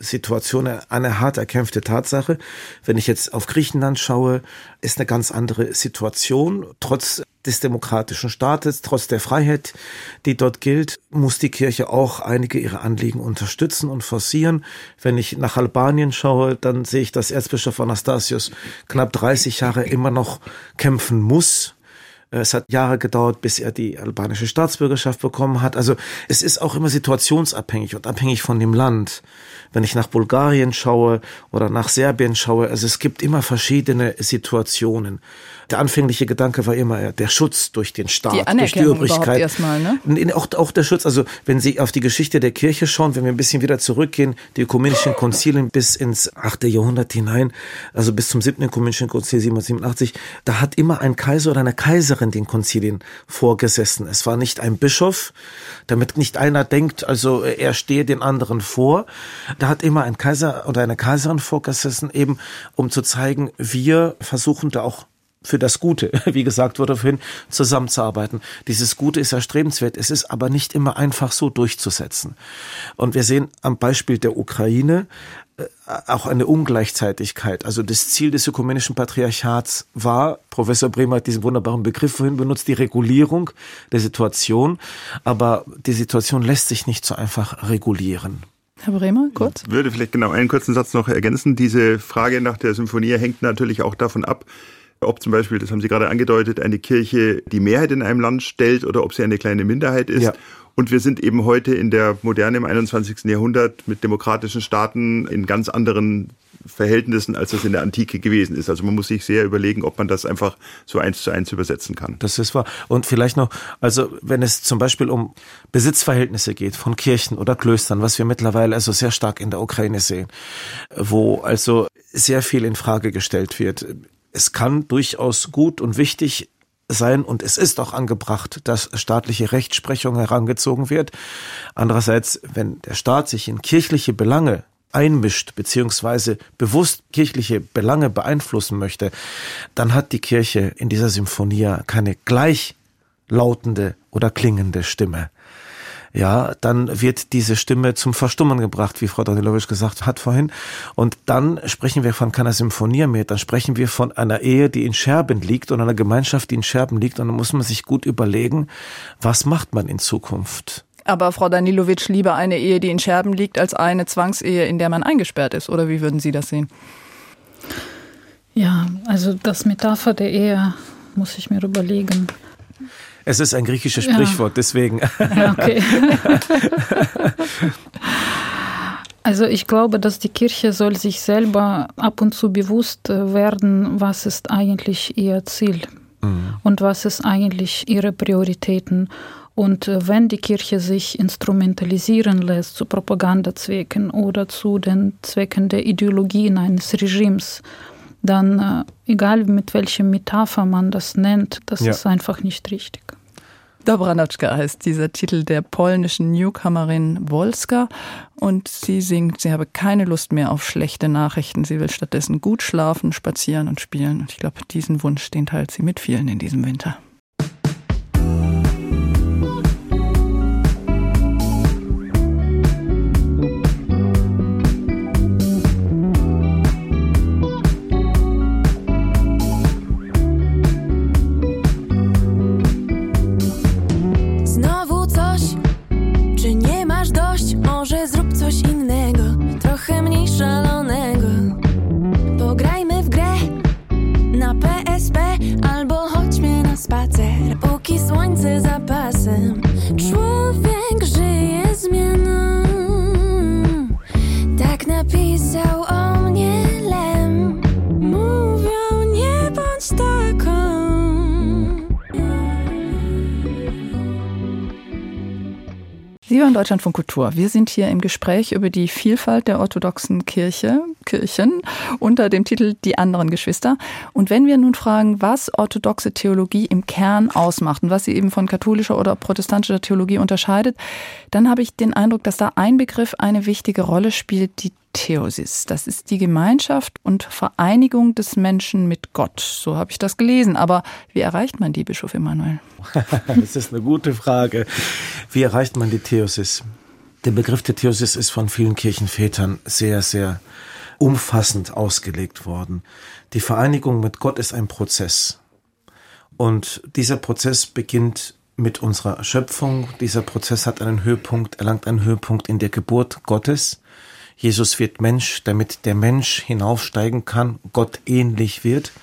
Situation eine hart erkämpfte Tatsache. Wenn ich jetzt auf Griechenland schaue, ist eine ganz andere Situation. Trotz des demokratischen Staates, trotz der Freiheit, die dort gilt, muss die Kirche auch einige ihrer Anliegen unterstützen und forcieren. Wenn ich nach Albanien schaue, dann sehe ich, dass Erzbischof Anastasios knapp dreißig Jahre immer noch kämpfen muss. Es hat Jahre gedauert, bis er die albanische Staatsbürgerschaft bekommen hat. Also es ist auch immer situationsabhängig und abhängig von dem Land. Wenn ich nach Bulgarien schaue oder nach Serbien schaue, also es gibt immer verschiedene Situationen. Der anfängliche Gedanke war immer der Schutz durch den Staat, die durch die Obrigkeit. Erstmal, ne? Auch, auch der Schutz, also wenn Sie auf die Geschichte der Kirche schauen, wenn wir ein bisschen wieder zurückgehen, die ökumenischen Konzilien bis ins achte Jahrhundert hinein, also bis zum siebten ökumenischen Konzil siebenhundertsiebenundachtzig, da hat immer ein Kaiser oder eine Kaiserin den Konzilien vorgesessen. Es war nicht ein Bischof, damit nicht einer denkt, also er stehe den anderen vor. Da hat immer ein Kaiser oder eine Kaiserin vorgesessen, eben um zu zeigen, wir versuchen da auch für das Gute, wie gesagt wurde vorhin, zusammenzuarbeiten. Dieses Gute ist erstrebenswert, es ist aber nicht immer einfach so durchzusetzen. Und wir sehen am Beispiel der Ukraine äh, auch eine Ungleichzeitigkeit. Also das Ziel des ökumenischen Patriarchats war, Professor Bremer hat diesen wunderbaren Begriff vorhin benutzt, die Regulierung der Situation. Aber die Situation lässt sich nicht so einfach regulieren. Herr Bremer, kurz? Ich würde vielleicht genau einen kurzen Satz noch ergänzen. Diese Frage nach der Symphonie hängt natürlich auch davon ab, ob zum Beispiel, das haben Sie gerade angedeutet, eine Kirche die Mehrheit in einem Land stellt oder ob sie eine kleine Minderheit ist. Ja. Und wir sind eben heute in der Moderne im einundzwanzigsten Jahrhundert mit demokratischen Staaten in ganz anderen Verhältnissen, als das in der Antike gewesen ist. Also man muss sich sehr überlegen, ob man das einfach so eins zu eins übersetzen kann. Das ist wahr. Und vielleicht noch, also wenn es zum Beispiel um Besitzverhältnisse geht von Kirchen oder Klöstern, was wir mittlerweile also sehr stark in der Ukraine sehen, wo also sehr viel in Frage gestellt wird. Es kann durchaus gut und wichtig sein und es ist auch angebracht, dass staatliche Rechtsprechung herangezogen wird. Andererseits, wenn der Staat sich in kirchliche Belange einmischt, beziehungsweise bewusst kirchliche Belange beeinflussen möchte, dann hat die Kirche in dieser Symphonie keine gleichlautende oder klingende Stimme. Ja, dann wird diese Stimme zum Verstummen gebracht, wie Frau Danilovic gesagt hat vorhin. Und dann sprechen wir von keiner Symphonie mehr, dann sprechen wir von einer Ehe, die in Scherben liegt und einer Gemeinschaft, die in Scherben liegt. Und dann muss man sich gut überlegen, was macht man in Zukunft? Aber Frau Danilovic, lieber eine Ehe, die in Scherben liegt, als eine Zwangsehe, in der man eingesperrt ist. Oder wie würden Sie das sehen? Ja, also das Metapher der Ehe muss ich mir überlegen. Es ist ein griechisches Sprichwort, ja. Deswegen. Ja, okay. Also ich glaube, dass die Kirche soll sich selber ab und zu bewusst werden, was ist eigentlich ihr Ziel mhm. und was ist eigentlich ihre Prioritäten. Und wenn die Kirche sich instrumentalisieren lässt zu Propagandazwecken oder zu den Zwecken der Ideologien eines Regimes, dann, egal mit welcher Metapher man das nennt, das ja. ist einfach nicht richtig. Dobranoczka heißt dieser Titel der polnischen Newcomerin Wolska und sie singt, sie habe keine Lust mehr auf schlechte Nachrichten, sie will stattdessen gut schlafen, spazieren und spielen. Und ich glaube, diesen Wunsch, den teilt sie mit vielen in diesem Winter. Może zrób coś innego, trochę mniej szalonego. Pograjmy w grę na P S P albo chodźmy na spacer, póki słońce za pasem. Człowiek żyje zmianą, tak napisał o mnie Lem. Mówią, nie bądź taką. Sie hören Deutschlandfunk Kultur. Wir sind hier im Gespräch über die Vielfalt der orthodoxen Kirche, Kirchen unter dem Titel Die anderen Geschwister. Und wenn wir nun fragen, was orthodoxe Theologie im Kern ausmacht und was sie eben von katholischer oder protestantischer Theologie unterscheidet, dann habe ich den Eindruck, dass da ein Begriff eine wichtige Rolle spielt, die Theosis. Das ist die Gemeinschaft und Vereinigung des Menschen mit Gott. So habe ich das gelesen. Aber wie erreicht man die, Bischof Emanuel? Das ist eine gute Frage. Wie erreicht man die Theosis? Der Begriff der Theosis ist von vielen Kirchenvätern sehr, sehr umfassend ausgelegt worden. Die Vereinigung mit Gott ist ein Prozess. Und dieser Prozess beginnt mit unserer Schöpfung. Dieser Prozess hat einen Höhepunkt, erlangt einen Höhepunkt in der Geburt Gottes. Jesus wird Mensch, damit der Mensch hinaufsteigen kann, Gott ähnlich wird.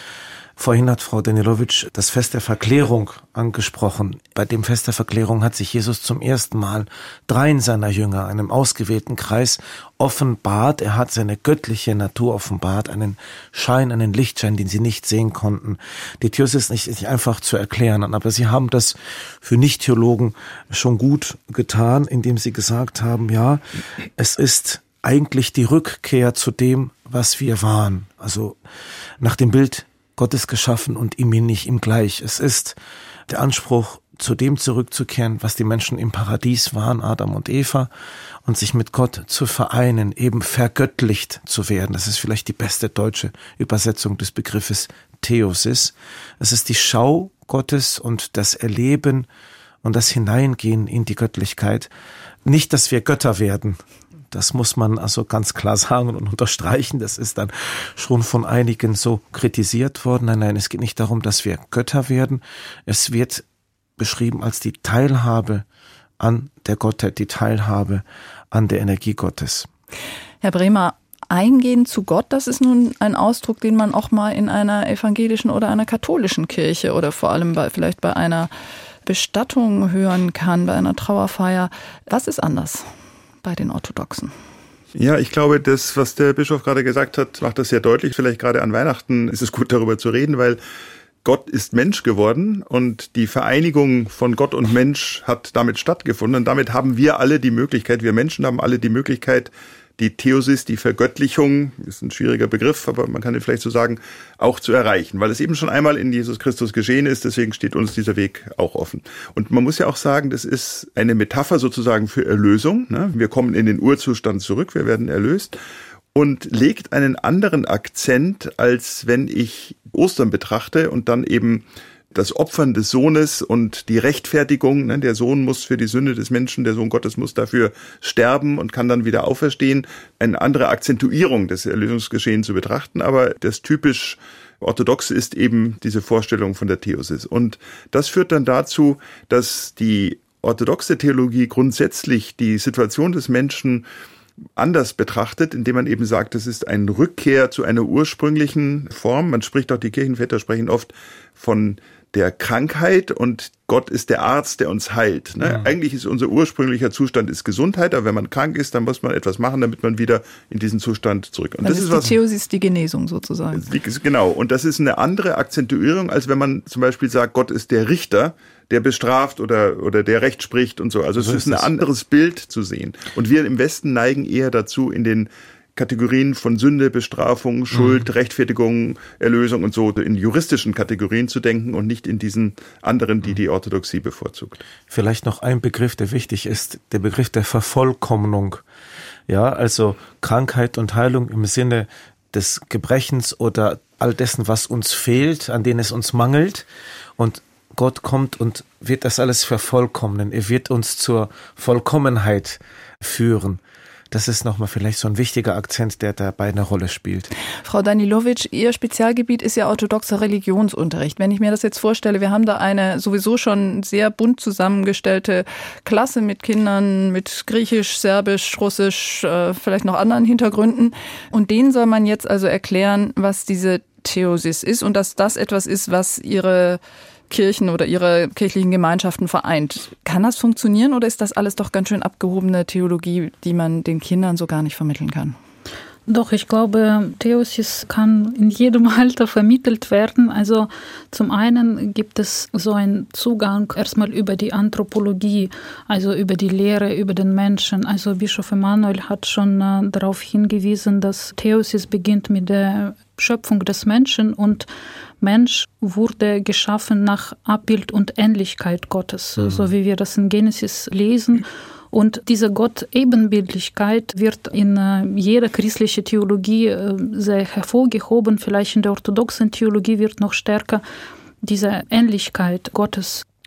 Vorhin hat Frau Danilowitsch das Fest der Verklärung angesprochen. Bei dem Fest der Verklärung hat sich Jesus zum ersten Mal dreien seiner Jünger, einem ausgewählten Kreis, offenbart. Er hat seine göttliche Natur offenbart, einen Schein, einen Lichtschein, den sie nicht sehen konnten. Die Theosis ist nicht einfach zu erklären, aber sie haben das für Nicht-Theologen schon gut getan, indem sie gesagt haben, ja, es ist eigentlich die Rückkehr zu dem, was wir waren. Also nach dem Bild Gottes geschaffen und ihm nicht ihm gleich. Es ist der Anspruch, zu dem zurückzukehren, was die Menschen im Paradies waren, Adam und Eva, und sich mit Gott zu vereinen, eben vergöttlicht zu werden. Das ist vielleicht die beste deutsche Übersetzung des Begriffes Theosis. Es ist die Schau Gottes und das Erleben und das Hineingehen in die Göttlichkeit. Nicht, dass wir Götter werden. Das muss man also ganz klar sagen und unterstreichen. Das ist dann schon von einigen so kritisiert worden. Nein, nein, es geht nicht darum, dass wir Götter werden. Es wird beschrieben als die Teilhabe an der Gottheit, die Teilhabe an der Energie Gottes. Herr Bremer, Eingehen zu Gott, das ist nun ein Ausdruck, den man auch mal in einer evangelischen oder einer katholischen Kirche oder vor allem bei, vielleicht bei einer Bestattung hören kann, bei einer Trauerfeier. Was ist anders bei den Orthodoxen? Ja, ich glaube, das, was der Bischof gerade gesagt hat, macht das sehr deutlich. Vielleicht gerade an Weihnachten ist es gut, darüber zu reden, weil Gott ist Mensch geworden und die Vereinigung von Gott und Mensch hat damit stattgefunden. Und damit haben wir alle die Möglichkeit, wir Menschen haben alle die Möglichkeit, die Theosis, die Vergöttlichung, ist ein schwieriger Begriff, aber man kann ihn vielleicht so sagen, auch zu erreichen, weil es eben schon einmal in Jesus Christus geschehen ist, deswegen steht uns dieser Weg auch offen. Und man muss ja auch sagen, das ist eine Metapher sozusagen für Erlösung. Ne? Wir kommen in den Urzustand zurück, wir werden erlöst und legt einen anderen Akzent, als wenn ich Ostern betrachte und dann eben das Opfern des Sohnes und die Rechtfertigung, ne, der Sohn muss für die Sünde des Menschen, der Sohn Gottes muss dafür sterben und kann dann wieder auferstehen, eine andere Akzentuierung des Erlösungsgeschehens zu betrachten, aber das typisch Orthodoxe ist eben diese Vorstellung von der Theosis. Und das führt dann dazu, dass die orthodoxe Theologie grundsätzlich die Situation des Menschen anders betrachtet, indem man eben sagt, es ist eine Rückkehr zu einer ursprünglichen Form. Man spricht auch, die Kirchenväter sprechen oft von der Krankheit und Gott ist der Arzt, der uns heilt. Ne? Ja. Eigentlich ist unser ursprünglicher Zustand ist Gesundheit, aber wenn man krank ist, dann muss man etwas machen, damit man wieder in diesen Zustand zurück. Und das, das ist ist die was, Theosis, die Genesung sozusagen. Genau, und das ist eine andere Akzentuierung, als wenn man zum Beispiel sagt, Gott ist der Richter, der bestraft oder oder der Recht spricht und so. Also so es ist ein anderes Bild zu sehen. Und wir im Westen neigen eher dazu, in den Kategorien von Sünde, Bestrafung, Schuld, mhm. Rechtfertigung, Erlösung und so in juristischen Kategorien zu denken und nicht in diesen anderen, die die Orthodoxie bevorzugt. Vielleicht noch ein Begriff, der wichtig ist, der Begriff der Vervollkommnung. Ja, also Krankheit und Heilung im Sinne des Gebrechens oder all dessen, was uns fehlt, an denen es uns mangelt. Und Gott kommt und wird das alles vervollkommnen. Er wird uns zur Vollkommenheit führen. Das ist nochmal vielleicht so ein wichtiger Akzent, der dabei eine Rolle spielt. Frau Danilowitsch, Ihr Spezialgebiet ist ja orthodoxer Religionsunterricht. Wenn ich mir das jetzt vorstelle, wir haben da eine sowieso schon sehr bunt zusammengestellte Klasse mit Kindern mit Griechisch, Serbisch, Russisch, äh, vielleicht noch anderen Hintergründen. Und denen soll man jetzt also erklären, was diese Theosis ist und dass das etwas ist, was ihre Kirchen oder ihre kirchlichen Gemeinschaften vereint. Kann das funktionieren oder ist das alles doch ganz schön abgehobene Theologie, die man den Kindern so gar nicht vermitteln kann? Doch, ich glaube, Theosis kann in jedem Alter vermittelt werden. Also zum einen gibt es so einen Zugang erstmal über die Anthropologie, also über die Lehre über den Menschen. Also Bischof Emanuel hat schon äh, darauf hingewiesen, dass Theosis beginnt mit der Schöpfung des Menschen und Mensch wurde geschaffen nach Abbild und Ähnlichkeit Gottes, mhm. so wie wir das in Genesis lesen. Und diese Gott-Ebenbildlichkeit wird in äh, jeder christlichen Theologie äh, sehr hervorgehoben. Vielleicht in der orthodoxen Theologie wird noch stärker diese Ähnlichkeit Gottes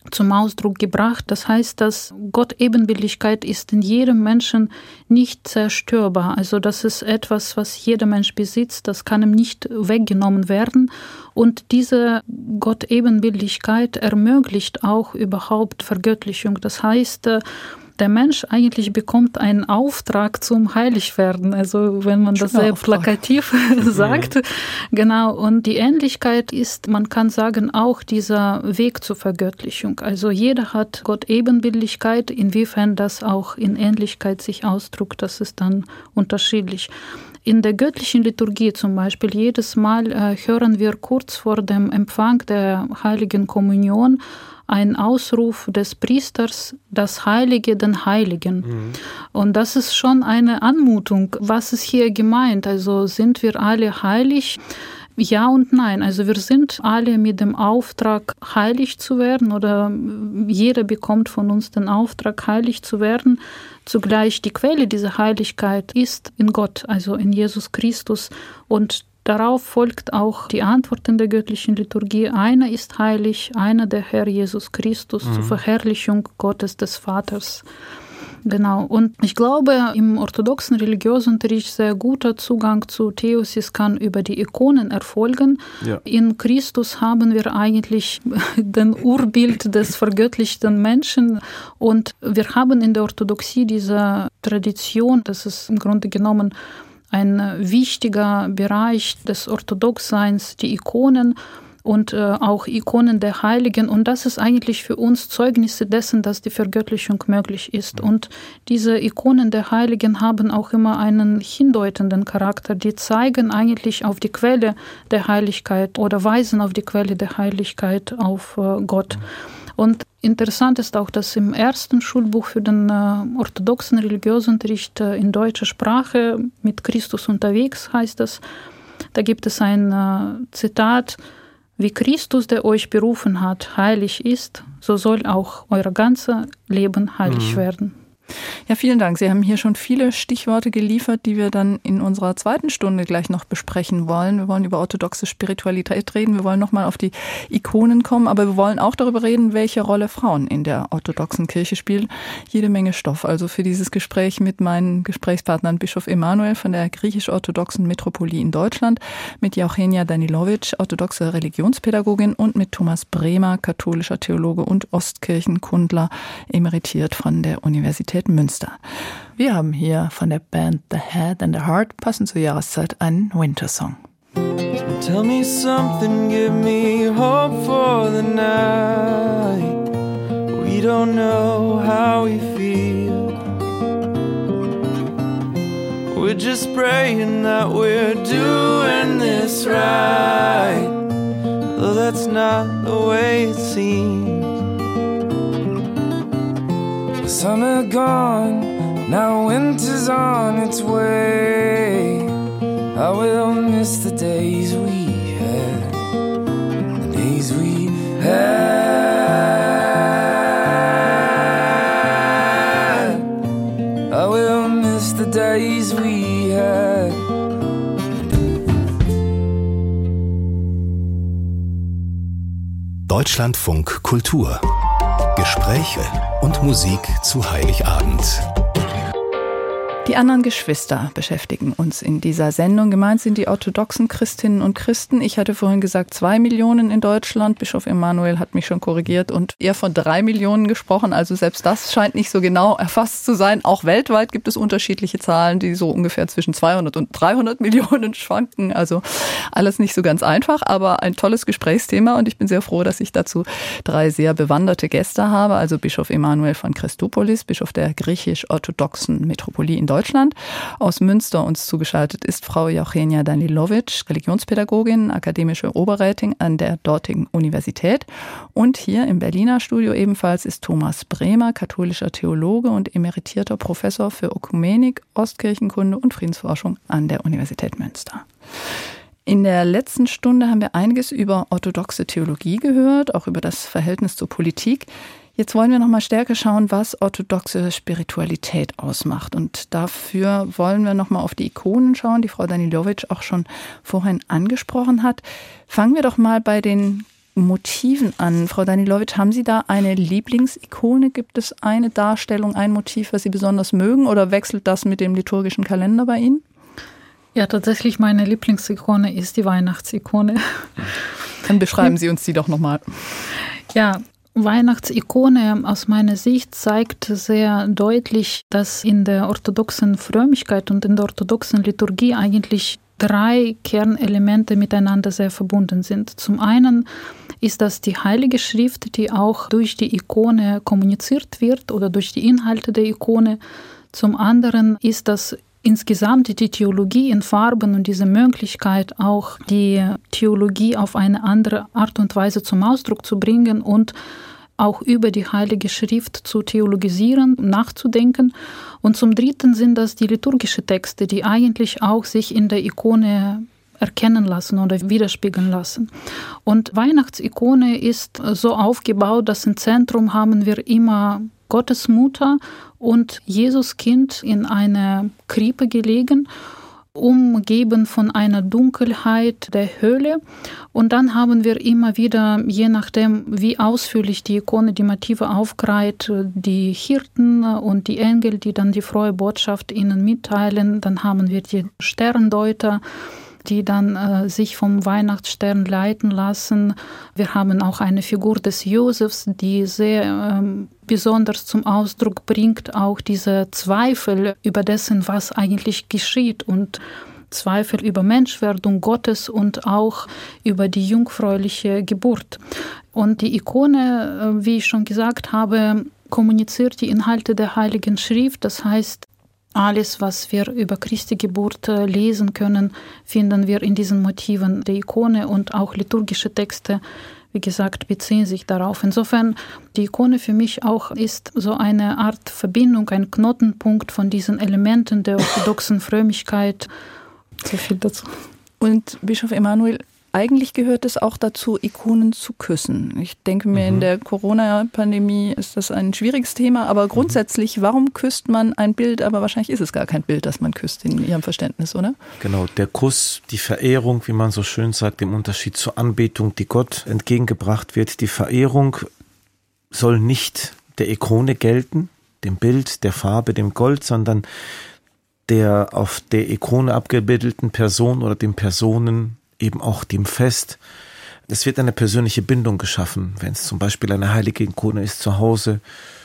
zum Ausdruck gebracht. Das heißt, dass Gott-Ebenbildlichkeit ist in jedem Menschen nicht zerstörbar. Also das ist etwas, was jeder Mensch besitzt, das kann ihm nicht weggenommen werden. Und diese Gott-Ebenbildlichkeit ermöglicht auch überhaupt Vergöttlichung. Das heißt, der Mensch eigentlich bekommt einen Auftrag zum Heiligwerden, also wenn man das Schöner sehr Auftrag. plakativ sagt. Ja. Genau, und die Ähnlichkeit ist, man kann sagen, auch dieser Weg zur Vergöttlichung. Also jeder hat Gott-Ebenbildlichkeit, inwiefern das auch in Ähnlichkeit sich ausdrückt, das ist dann unterschiedlich. In der göttlichen Liturgie zum Beispiel, jedes Mal äh, hören wir kurz vor dem Empfang der Heiligen Kommunion ein Ausruf des Priesters, das Heilige den Heiligen. Mhm. Und das ist schon eine Anmutung. Was ist hier gemeint? Also sind wir alle heilig? Ja und nein. Also wir sind alle mit dem Auftrag, heilig zu werden, oder jeder bekommt von uns den Auftrag, heilig zu werden. Zugleich die Quelle dieser Heiligkeit ist in Gott, also in Jesus Christus. Und darauf folgt auch die Antwort in der göttlichen Liturgie. Einer ist heilig, einer der Herr Jesus Christus, mhm. zur Verherrlichung Gottes des Vaters. Genau. Und ich glaube, im orthodoxen Religionsunterricht sehr guter Zugang zu Theosis kann über die Ikonen erfolgen. Ja. In Christus haben wir eigentlich den Urbild des vergöttlichten Menschen. Und wir haben in der Orthodoxie diese Tradition, das ist im Grunde genommen ein wichtiger Bereich des Orthodoxseins, die Ikonen und äh, auch Ikonen der Heiligen. Und das ist eigentlich für uns Zeugnisse dessen, dass die Vergöttlichung möglich ist. Und diese Ikonen der Heiligen haben auch immer einen hindeutenden Charakter. Die zeigen eigentlich auf die Quelle der Heiligkeit oder weisen auf die Quelle der Heiligkeit, auf äh, Gott. Und interessant ist auch, dass im ersten Schulbuch für den äh, orthodoxen Religionsunterricht äh, in deutscher Sprache, mit Christus unterwegs heißt das, da gibt es ein äh, Zitat: Wie Christus, der euch berufen hat, heilig ist, so soll auch euer ganzes Leben heilig mhm. werden. Ja, vielen Dank. Sie haben hier schon viele Stichworte geliefert, die wir dann in unserer zweiten Stunde gleich noch besprechen wollen. Wir wollen über orthodoxe Spiritualität reden. Wir wollen nochmal auf die Ikonen kommen, aber wir wollen auch darüber reden, welche Rolle Frauen in der orthodoxen Kirche spielen. Jede Menge Stoff. Also für dieses Gespräch mit meinen Gesprächspartnern Bischof Emanuel von der griechisch-orthodoxen Metropolie in Deutschland, mit Eugenia Danilovic, orthodoxe Religionspädagogin, und mit Thomas Bremer, katholischer Theologe und Ostkirchenkundler, emeritiert von der Universität Münster. Wir haben hier von der Band The Head and the Heart passend zur Jahreszeit einen Wintersong. Tell me something, give me hope for the night. We don't know how we feel. We're just praying that we're doing this right, though that's not the way it seems. Summer gone, now winter's on its way. I will miss the days we had, the days we had. I will miss the days we had. Deutschlandfunk Kultur. Gespräche und Musik zu Heiligabend. Die anderen Geschwister beschäftigen uns in dieser Sendung. Gemeint sind die orthodoxen Christinnen und Christen. Ich hatte vorhin gesagt, zwei Millionen in Deutschland. Bischof Emanuel hat mich schon korrigiert und eher von drei Millionen gesprochen. Also selbst das scheint nicht so genau erfasst zu sein. Auch weltweit gibt es unterschiedliche Zahlen, die so ungefähr zwischen zweihundert und dreihundert Millionen schwanken. Also alles nicht so ganz einfach, aber ein tolles Gesprächsthema. Und ich bin sehr froh, dass ich dazu drei sehr bewanderte Gäste habe. Also Bischof Emanuel von Christopolis, Bischof der griechisch-orthodoxen Metropolie in Deutschland. Aus Münster uns zugeschaltet ist Frau Eugenia Danilovic, Religionspädagogin, akademische Oberrätin an der dortigen Universität. Und hier im Berliner Studio ebenfalls ist Thomas Bremer, katholischer Theologe und emeritierter Professor für Ökumenik, Ostkirchenkunde und Friedensforschung an der Universität Münster. In der letzten Stunde haben wir einiges über orthodoxe Theologie gehört, auch über das Verhältnis zur Politik. Jetzt wollen wir noch mal stärker schauen, was orthodoxe Spiritualität ausmacht. Und dafür wollen wir noch mal auf die Ikonen schauen, die Frau Danilovic auch schon vorhin angesprochen hat. Fangen wir doch mal bei den Motiven an. Frau Danilowitsch, haben Sie da eine Lieblingsikone? Gibt es eine Darstellung, ein Motiv, was Sie besonders mögen, oder wechselt das mit dem liturgischen Kalender bei Ihnen? Ja, tatsächlich meine Lieblingsikone ist die Weihnachtsikone. Dann beschreiben Sie uns die doch nochmal. Ja, Weihnachtsikone aus meiner Sicht zeigt sehr deutlich, dass in der orthodoxen Frömmigkeit und in der orthodoxen Liturgie eigentlich drei Kernelemente miteinander sehr verbunden sind. Zum einen ist das die Heilige Schrift, die auch durch die Ikone kommuniziert wird oder durch die Inhalte der Ikone. Zum anderen ist das insgesamt die Theologie in Farben und diese Möglichkeit, auch die Theologie auf eine andere Art und Weise zum Ausdruck zu bringen und auch über die Heilige Schrift zu theologisieren, nachzudenken. Und zum Dritten sind das die liturgischen Texte, die eigentlich auch sich in der Ikone erkennen lassen oder widerspiegeln lassen. Und Weihnachtsikone ist so aufgebaut, dass im Zentrum haben wir immer Gottes Mutter und Jesuskind in einer Krippe gelegen, umgeben von einer Dunkelheit der Höhle. Und dann haben wir immer wieder, je nachdem, wie ausführlich die Ikone die Motive aufgreift, die Hirten und die Engel, die dann die frohe Botschaft ihnen mitteilen. Dann haben wir die Sterndeuter, die dann äh, sich vom Weihnachtsstern leiten lassen. Wir haben auch eine Figur des Josefs, die sehr ähm, besonders zum Ausdruck bringt, auch diese Zweifel über dessen, was eigentlich geschieht, und Zweifel über Menschwerdung Gottes und auch über die jungfräuliche Geburt. Und die Ikone, äh, wie ich schon gesagt habe, kommuniziert die Inhalte der Heiligen Schrift. Das heißt, alles, was wir über Christi Geburt lesen können, finden wir in diesen Motiven der Ikone, und auch liturgische Texte, wie gesagt, beziehen sich darauf. Insofern, die Ikone für mich auch ist so eine Art Verbindung, ein Knotenpunkt von diesen Elementen der orthodoxen Frömmigkeit. So viel dazu. Und Bischof Emanuel, eigentlich gehört es auch dazu, Ikonen zu küssen. Ich denke mir, mhm. in der Corona-Pandemie ist das ein schwieriges Thema, aber grundsätzlich, warum küsst man ein Bild? Aber wahrscheinlich ist es gar kein Bild, das man küsst, in Ihrem Verständnis, oder? Genau, der Kuss, die Verehrung, wie man so schön sagt, im Unterschied zur Anbetung, die Gott entgegengebracht wird. Die Verehrung soll nicht der Ikone gelten, dem Bild, der Farbe, dem Gold, sondern der auf der Ikone abgebildeten Person oder den Personen, eben auch dem Fest. Es wird eine persönliche Bindung geschaffen, wenn es zum Beispiel eine heilige Ikone ist zu Hause.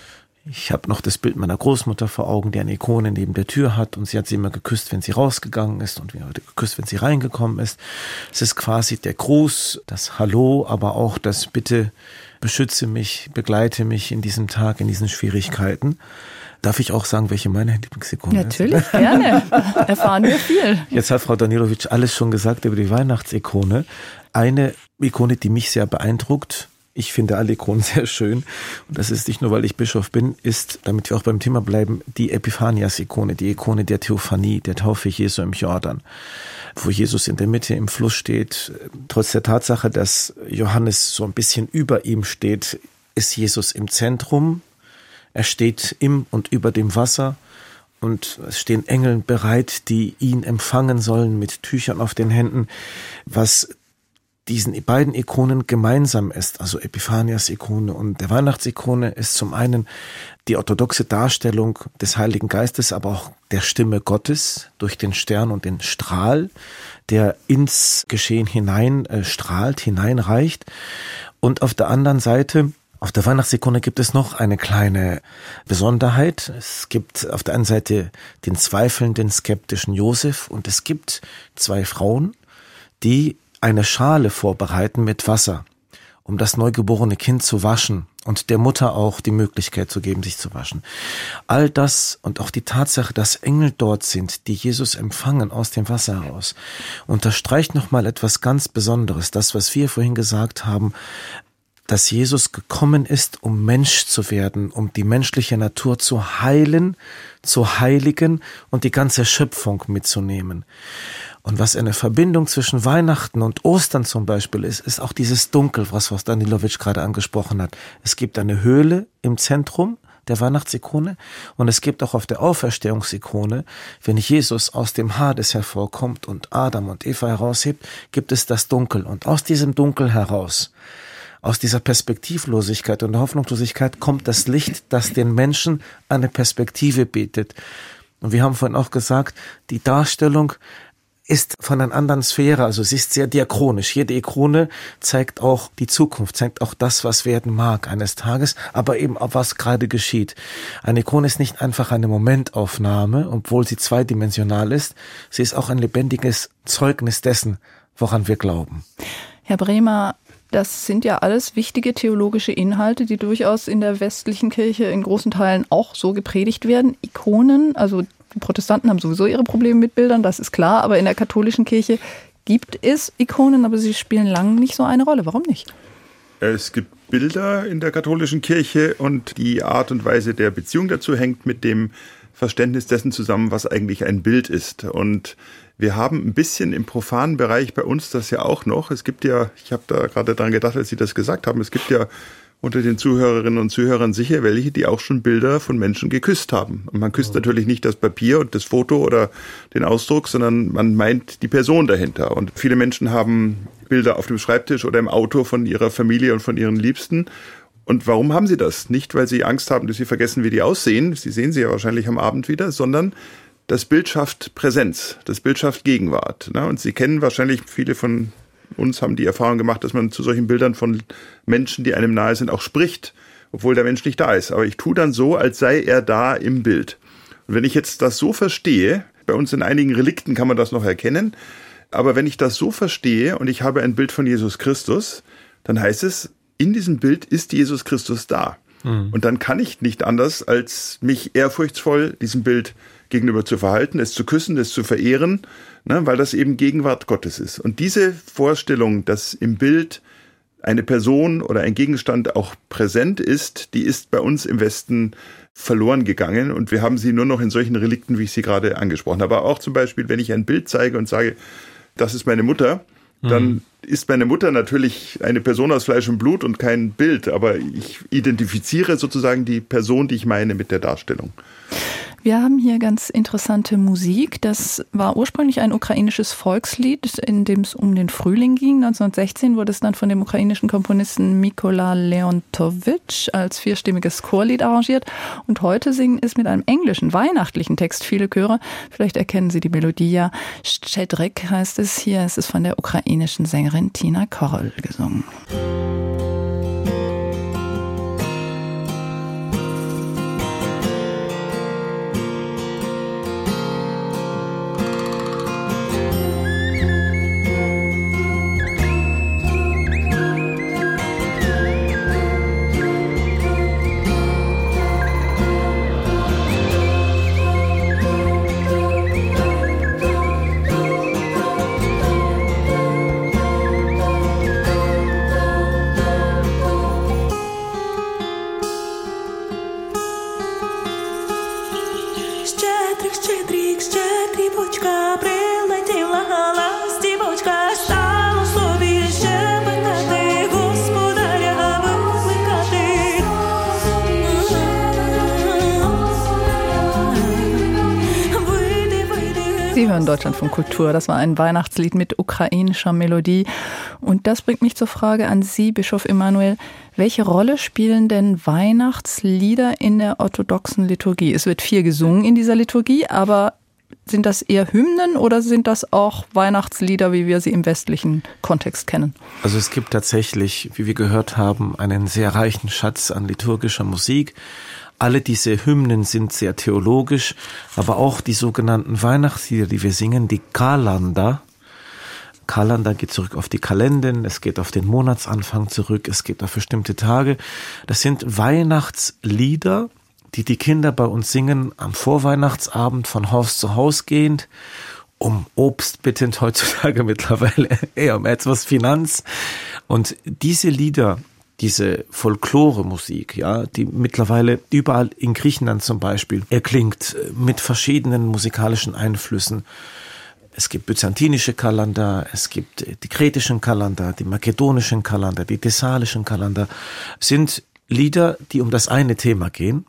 Ich habe noch das Bild meiner Großmutter vor Augen, die eine Ikone neben der Tür hat, und sie hat sie immer geküsst, wenn sie rausgegangen ist, und geküsst, wenn sie reingekommen ist. Es ist quasi der Gruß, das Hallo, aber auch das Bitte, beschütze mich, begleite mich in diesem Tag, in diesen Schwierigkeiten. Darf ich auch sagen, welche meine Lieblingsikone ist? Natürlich, gerne. Erfahren wir viel. Jetzt hat Frau Danilowitsch alles schon gesagt über die Weihnachtsikone. Eine Ikone, die mich sehr beeindruckt, ich finde alle Ikonen sehr schön, und das ist nicht nur, weil ich Bischof bin, ist, damit wir auch beim Thema bleiben, die Epiphanias-Ikone, die Ikone der Theophanie, der Taufe Jesu im Jordan, wo Jesus in der Mitte im Fluss steht. Trotz der Tatsache, dass Johannes so ein bisschen über ihm steht, ist Jesus im Zentrum. Er steht im und über dem Wasser, und es stehen Engel bereit, die ihn empfangen sollen mit Tüchern auf den Händen. Was diesen beiden Ikonen gemeinsam ist, also Epiphanias-Ikone und der Weihnachtsikone, ist zum einen die orthodoxe Darstellung des Heiligen Geistes, aber auch der Stimme Gottes durch den Stern und den Strahl, der ins Geschehen hinein äh, strahlt, hineinreicht. Und auf der anderen Seite, auf der Weihnachtsikone, gibt es noch eine kleine Besonderheit. Es gibt auf der einen Seite den zweifelnden, skeptischen Josef, und es gibt zwei Frauen, die eine Schale vorbereiten mit Wasser, um das neugeborene Kind zu waschen und der Mutter auch die Möglichkeit zu geben, sich zu waschen. All das und auch die Tatsache, dass Engel dort sind, die Jesus empfangen aus dem Wasser heraus, unterstreicht nochmal etwas ganz Besonderes. Das, was wir vorhin gesagt haben, dass Jesus gekommen ist, um Mensch zu werden, um die menschliche Natur zu heilen, zu heiligen und die ganze Schöpfung mitzunehmen. Und was eine Verbindung zwischen Weihnachten und Ostern zum Beispiel ist, ist auch dieses Dunkel, was Frau Danilowitsch gerade angesprochen hat. Es gibt eine Höhle im Zentrum der Weihnachtsikone, und es gibt auch auf der Auferstehungsikone, wenn Jesus aus dem Hades hervorkommt und Adam und Eva heraushebt, gibt es das Dunkel. Und aus diesem Dunkel heraus aus dieser Perspektivlosigkeit und Hoffnungslosigkeit kommt das Licht, das den Menschen eine Perspektive bietet. Und wir haben vorhin auch gesagt, die Darstellung ist von einer anderen Sphäre, also sie ist sehr diachronisch. Jede Ikone zeigt auch die Zukunft, zeigt auch das, was werden mag eines Tages, aber eben auch was gerade geschieht. Eine Ikone ist nicht einfach eine Momentaufnahme, obwohl sie zweidimensional ist. Sie ist auch ein lebendiges Zeugnis dessen, woran wir glauben. Herr Bremer, das sind ja alles wichtige theologische Inhalte, die durchaus in der westlichen Kirche in großen Teilen auch so gepredigt werden. Ikonen, also die Protestanten haben sowieso ihre Probleme mit Bildern, das ist klar, aber in der katholischen Kirche gibt es Ikonen, aber sie spielen lange nicht so eine Rolle. Warum nicht? Es gibt Bilder in der katholischen Kirche und die Art und Weise der Beziehung dazu hängt mit dem Verständnis dessen zusammen, was eigentlich ein Bild ist. Und wir haben ein bisschen im profanen Bereich bei uns das ja auch noch. Es gibt ja, ich habe da gerade dran gedacht, als Sie das gesagt haben, es gibt ja unter den Zuhörerinnen und Zuhörern sicher welche, die auch schon Bilder von Menschen geküsst haben. Und man küsst natürlich nicht das Papier und das Foto oder den Ausdruck, sondern man meint die Person dahinter. Und viele Menschen haben Bilder auf dem Schreibtisch oder im Auto von ihrer Familie und von ihren Liebsten. Und warum haben sie das? Nicht, weil sie Angst haben, dass sie vergessen, wie die aussehen. Sie sehen sie ja wahrscheinlich am Abend wieder, sondern das Bild schafft Präsenz, das Bild schafft Gegenwart. Und Sie kennen wahrscheinlich, viele von uns haben die Erfahrung gemacht, dass man zu solchen Bildern von Menschen, die einem nahe sind, auch spricht, obwohl der Mensch nicht da ist. Aber ich tue dann so, als sei er da im Bild. Und wenn ich jetzt das so verstehe, bei uns in einigen Relikten kann man das noch erkennen, aber wenn ich das so verstehe und ich habe ein Bild von Jesus Christus, dann heißt es, in diesem Bild ist Jesus Christus da. Mhm. Und dann kann ich nicht anders, als mich ehrfurchtsvoll diesem Bild gegenüber zu verhalten, es zu küssen, es zu verehren, ne, weil das eben Gegenwart Gottes ist. Und diese Vorstellung, dass im Bild eine Person oder ein Gegenstand auch präsent ist, die ist bei uns im Westen verloren gegangen und wir haben sie nur noch in solchen Relikten, wie ich sie gerade angesprochen habe. Aber auch zum Beispiel, wenn ich ein Bild zeige und sage, das ist meine Mutter, mhm. dann ist meine Mutter natürlich eine Person aus Fleisch und Blut und kein Bild, aber ich identifiziere sozusagen die Person, die ich meine, mit der Darstellung. Wir haben hier ganz interessante Musik. Das war ursprünglich ein ukrainisches Volkslied, in dem es um den Frühling ging. neunzehnhundertsechzehn wurde es dann von dem ukrainischen Komponisten Mykola Leontowitsch als vierstimmiges Chorlied arrangiert. Und heute singen es mit einem englischen, weihnachtlichen Text viele Chöre. Vielleicht erkennen Sie die Melodie ja. Szczedrik heißt es hier. Es ist von der ukrainischen Sängerin Tina Korol gesungen. Sie hören Deutschlandfunk Kultur. Das war ein Weihnachtslied mit ukrainischer Melodie. Und das bringt mich zur Frage an Sie, Bischof Emanuel. Welche Rolle spielen denn Weihnachtslieder in der orthodoxen Liturgie? Es wird viel gesungen in dieser Liturgie, aber sind das eher Hymnen oder sind das auch Weihnachtslieder, wie wir sie im westlichen Kontext kennen? Also es gibt tatsächlich, wie wir gehört haben, einen sehr reichen Schatz an liturgischer Musik. Alle diese Hymnen sind sehr theologisch, aber auch die sogenannten Weihnachtslieder, die wir singen, die Kalender. Kalender geht zurück auf die Kalenden, es geht auf den Monatsanfang zurück, es geht auf bestimmte Tage. Das sind Weihnachtslieder, die die Kinder bei uns singen am Vorweihnachtsabend von Haus zu Haus gehend, um Obst bittend, heutzutage mittlerweile eher um etwas Finanz. Und diese Lieder, diese Folklore-Musik, ja, die mittlerweile überall in Griechenland zum Beispiel erklingt, mit verschiedenen musikalischen Einflüssen. Es gibt byzantinische Kalender, es gibt die kretischen Kalender, die makedonischen Kalender, die thessalischen Kalender, sind Lieder, die um das eine Thema gehen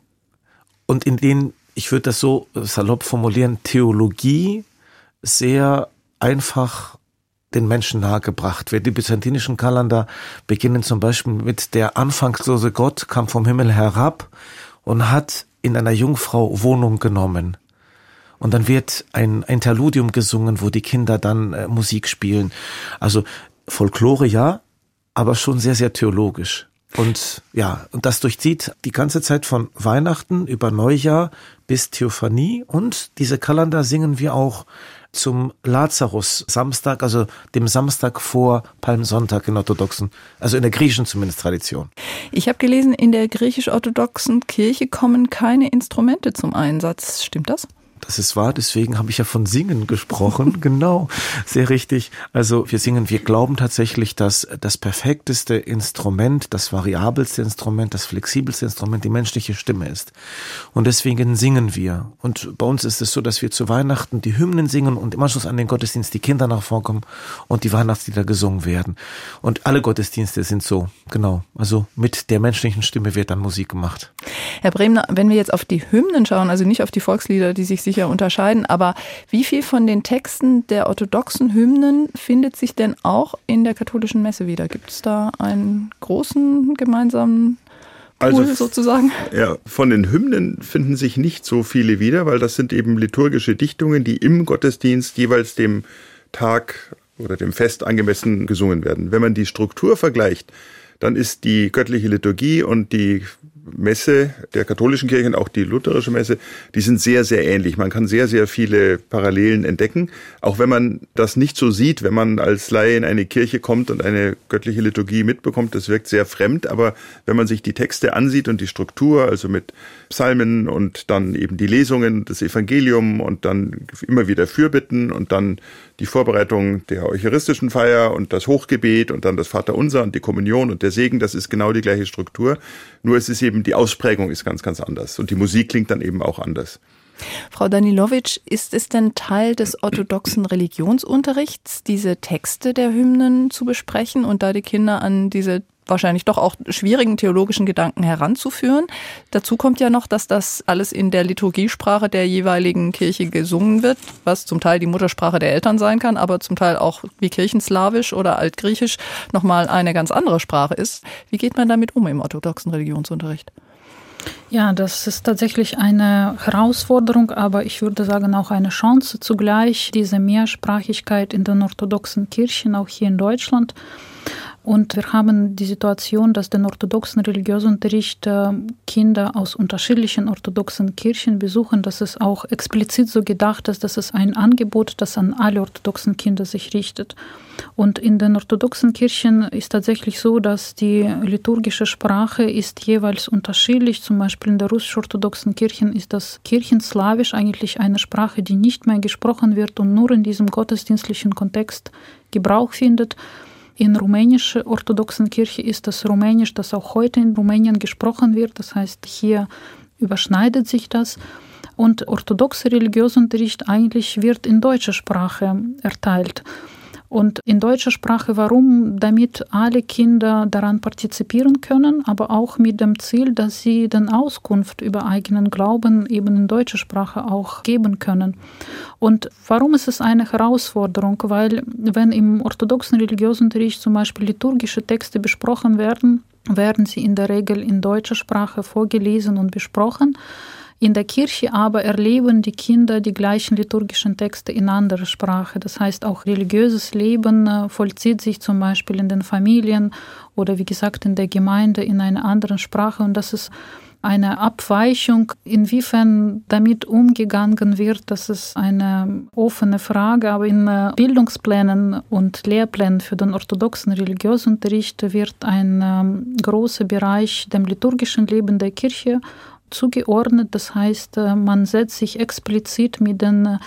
und in denen, ich würde das so salopp formulieren, Theologie sehr einfach den Menschen nahegebracht wird. Die byzantinischen Kalender beginnen zum Beispiel mit der anfangslose Gott kam vom Himmel herab und hat in einer Jungfrau Wohnung genommen. Und dann wird ein Interludium gesungen, wo die Kinder dann äh, Musik spielen. Also Folklore ja, aber schon sehr, sehr theologisch. Und ja, und das durchzieht die ganze Zeit von Weihnachten über Neujahr bis Theophanie. Und diese Kalender singen wir auch zum Lazarus-Samstag, also dem Samstag vor Palmsonntag in orthodoxen, also in der griechischen zumindest Tradition. Ich habe gelesen, in der griechisch-orthodoxen Kirche kommen keine Instrumente zum Einsatz. Stimmt das? Das ist wahr, deswegen habe ich ja von Singen gesprochen, genau, sehr richtig. Also wir singen, wir glauben tatsächlich, dass das perfekteste Instrument, das variabelste Instrument, das flexibelste Instrument die menschliche Stimme ist. Und deswegen singen wir. Und bei uns ist es so, dass wir zu Weihnachten die Hymnen singen und im Anschluss an den Gottesdienst die Kinder nach vorne kommen und die Weihnachtslieder gesungen werden. Und alle Gottesdienste sind so, genau, also mit der menschlichen Stimme wird dann Musik gemacht. Herr Bremner, wenn wir jetzt auf die Hymnen schauen, also nicht auf die Volkslieder, die sich sicher unterscheiden, aber wie viel von den Texten der orthodoxen Hymnen findet sich denn auch in der katholischen Messe wieder? Gibt es da einen großen gemeinsamen Pool also, sozusagen? Ja, von den Hymnen finden sich nicht so viele wieder, weil das sind eben liturgische Dichtungen, die im Gottesdienst jeweils dem Tag oder dem Fest angemessen gesungen werden. Wenn man die Struktur vergleicht, dann ist die göttliche Liturgie und die Messe der katholischen Kirche und auch die lutherische Messe, die sind sehr, sehr ähnlich. Man kann sehr, sehr viele Parallelen entdecken, auch wenn man das nicht so sieht, wenn man als Laie in eine Kirche kommt und eine göttliche Liturgie mitbekommt. Das wirkt sehr fremd, aber wenn man sich die Texte ansieht und die Struktur, also mit Psalmen und dann eben die Lesungen, das Evangelium und dann immer wieder Fürbitten und dann die Vorbereitung der eucharistischen Feier und das Hochgebet und dann das Vaterunser und die Kommunion und der Segen, das ist genau die gleiche Struktur. Nur es ist eben, die Ausprägung ist ganz, ganz anders und die Musik klingt dann eben auch anders. Frau Danilowitsch, ist es denn Teil des orthodoxen Religionsunterrichts, diese Texte der Hymnen zu besprechen und da die Kinder an diese wahrscheinlich doch auch schwierigen theologischen Gedanken heranzuführen? Dazu kommt ja noch, dass das alles in der Liturgiesprache der jeweiligen Kirche gesungen wird, was zum Teil die Muttersprache der Eltern sein kann, aber zum Teil auch wie Kirchenslawisch oder Altgriechisch nochmal eine ganz andere Sprache ist. Wie geht man damit um im orthodoxen Religionsunterricht? Ja, das ist tatsächlich eine Herausforderung, aber ich würde sagen auch eine Chance zugleich, diese Mehrsprachigkeit in den orthodoxen Kirchen, auch hier in Deutschland. Und wir haben die Situation, dass den orthodoxen Religionsunterricht Kinder aus unterschiedlichen orthodoxen Kirchen besuchen. Das ist auch explizit so gedacht, dass das ist ein Angebot, das an alle orthodoxen Kinder sich richtet. Und in den orthodoxen Kirchen ist tatsächlich so, dass die liturgische Sprache ist jeweils unterschiedlich. Zum Beispiel in der russisch-orthodoxen Kirchen ist das Kirchenslawisch eigentlich eine Sprache, die nicht mehr gesprochen wird und nur in diesem gottesdienstlichen Kontext Gebrauch findet. In rumänischer orthodoxen Kirche ist das Rumänisch, das auch heute in Rumänien gesprochen wird. Das heißt, hier überschneidet sich das. Und orthodoxer Religionsunterricht eigentlich wird in deutscher Sprache erteilt. Und in deutscher Sprache, warum? Damit alle Kinder daran partizipieren können, aber auch mit dem Ziel, dass sie dann Auskunft über eigenen Glauben eben in deutscher Sprache auch geben können. Und warum ist es eine Herausforderung? Weil wenn im orthodoxen Religionsunterricht zum Beispiel liturgische Texte besprochen werden, werden sie in der Regel in deutscher Sprache vorgelesen und besprochen. In der Kirche aber erleben die Kinder die gleichen liturgischen Texte in anderer Sprache. Das heißt, auch religiöses Leben vollzieht sich zum Beispiel in den Familien oder wie gesagt in der Gemeinde in einer anderen Sprache. Und das ist eine Abweichung. Inwiefern damit umgegangen wird, das ist eine offene Frage. Aber in Bildungsplänen und Lehrplänen für den orthodoxen Religionsunterricht wird ein großer Bereich dem liturgischen Leben der Kirche zugeordnet. Das heißt, man setzt sich explizit mit den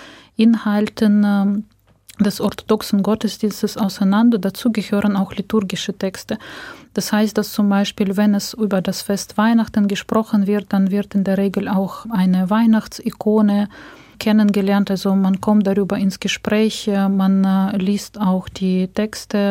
Inhalten des orthodoxen Gottesdienstes auseinander. Dazu gehören auch liturgische Texte. Das heißt, dass zum Beispiel, wenn es über das Fest Weihnachten gesprochen wird, dann wird in der Regel auch eine Weihnachtsikone kennengelernt. Also man kommt darüber ins Gespräch, man liest auch die Texte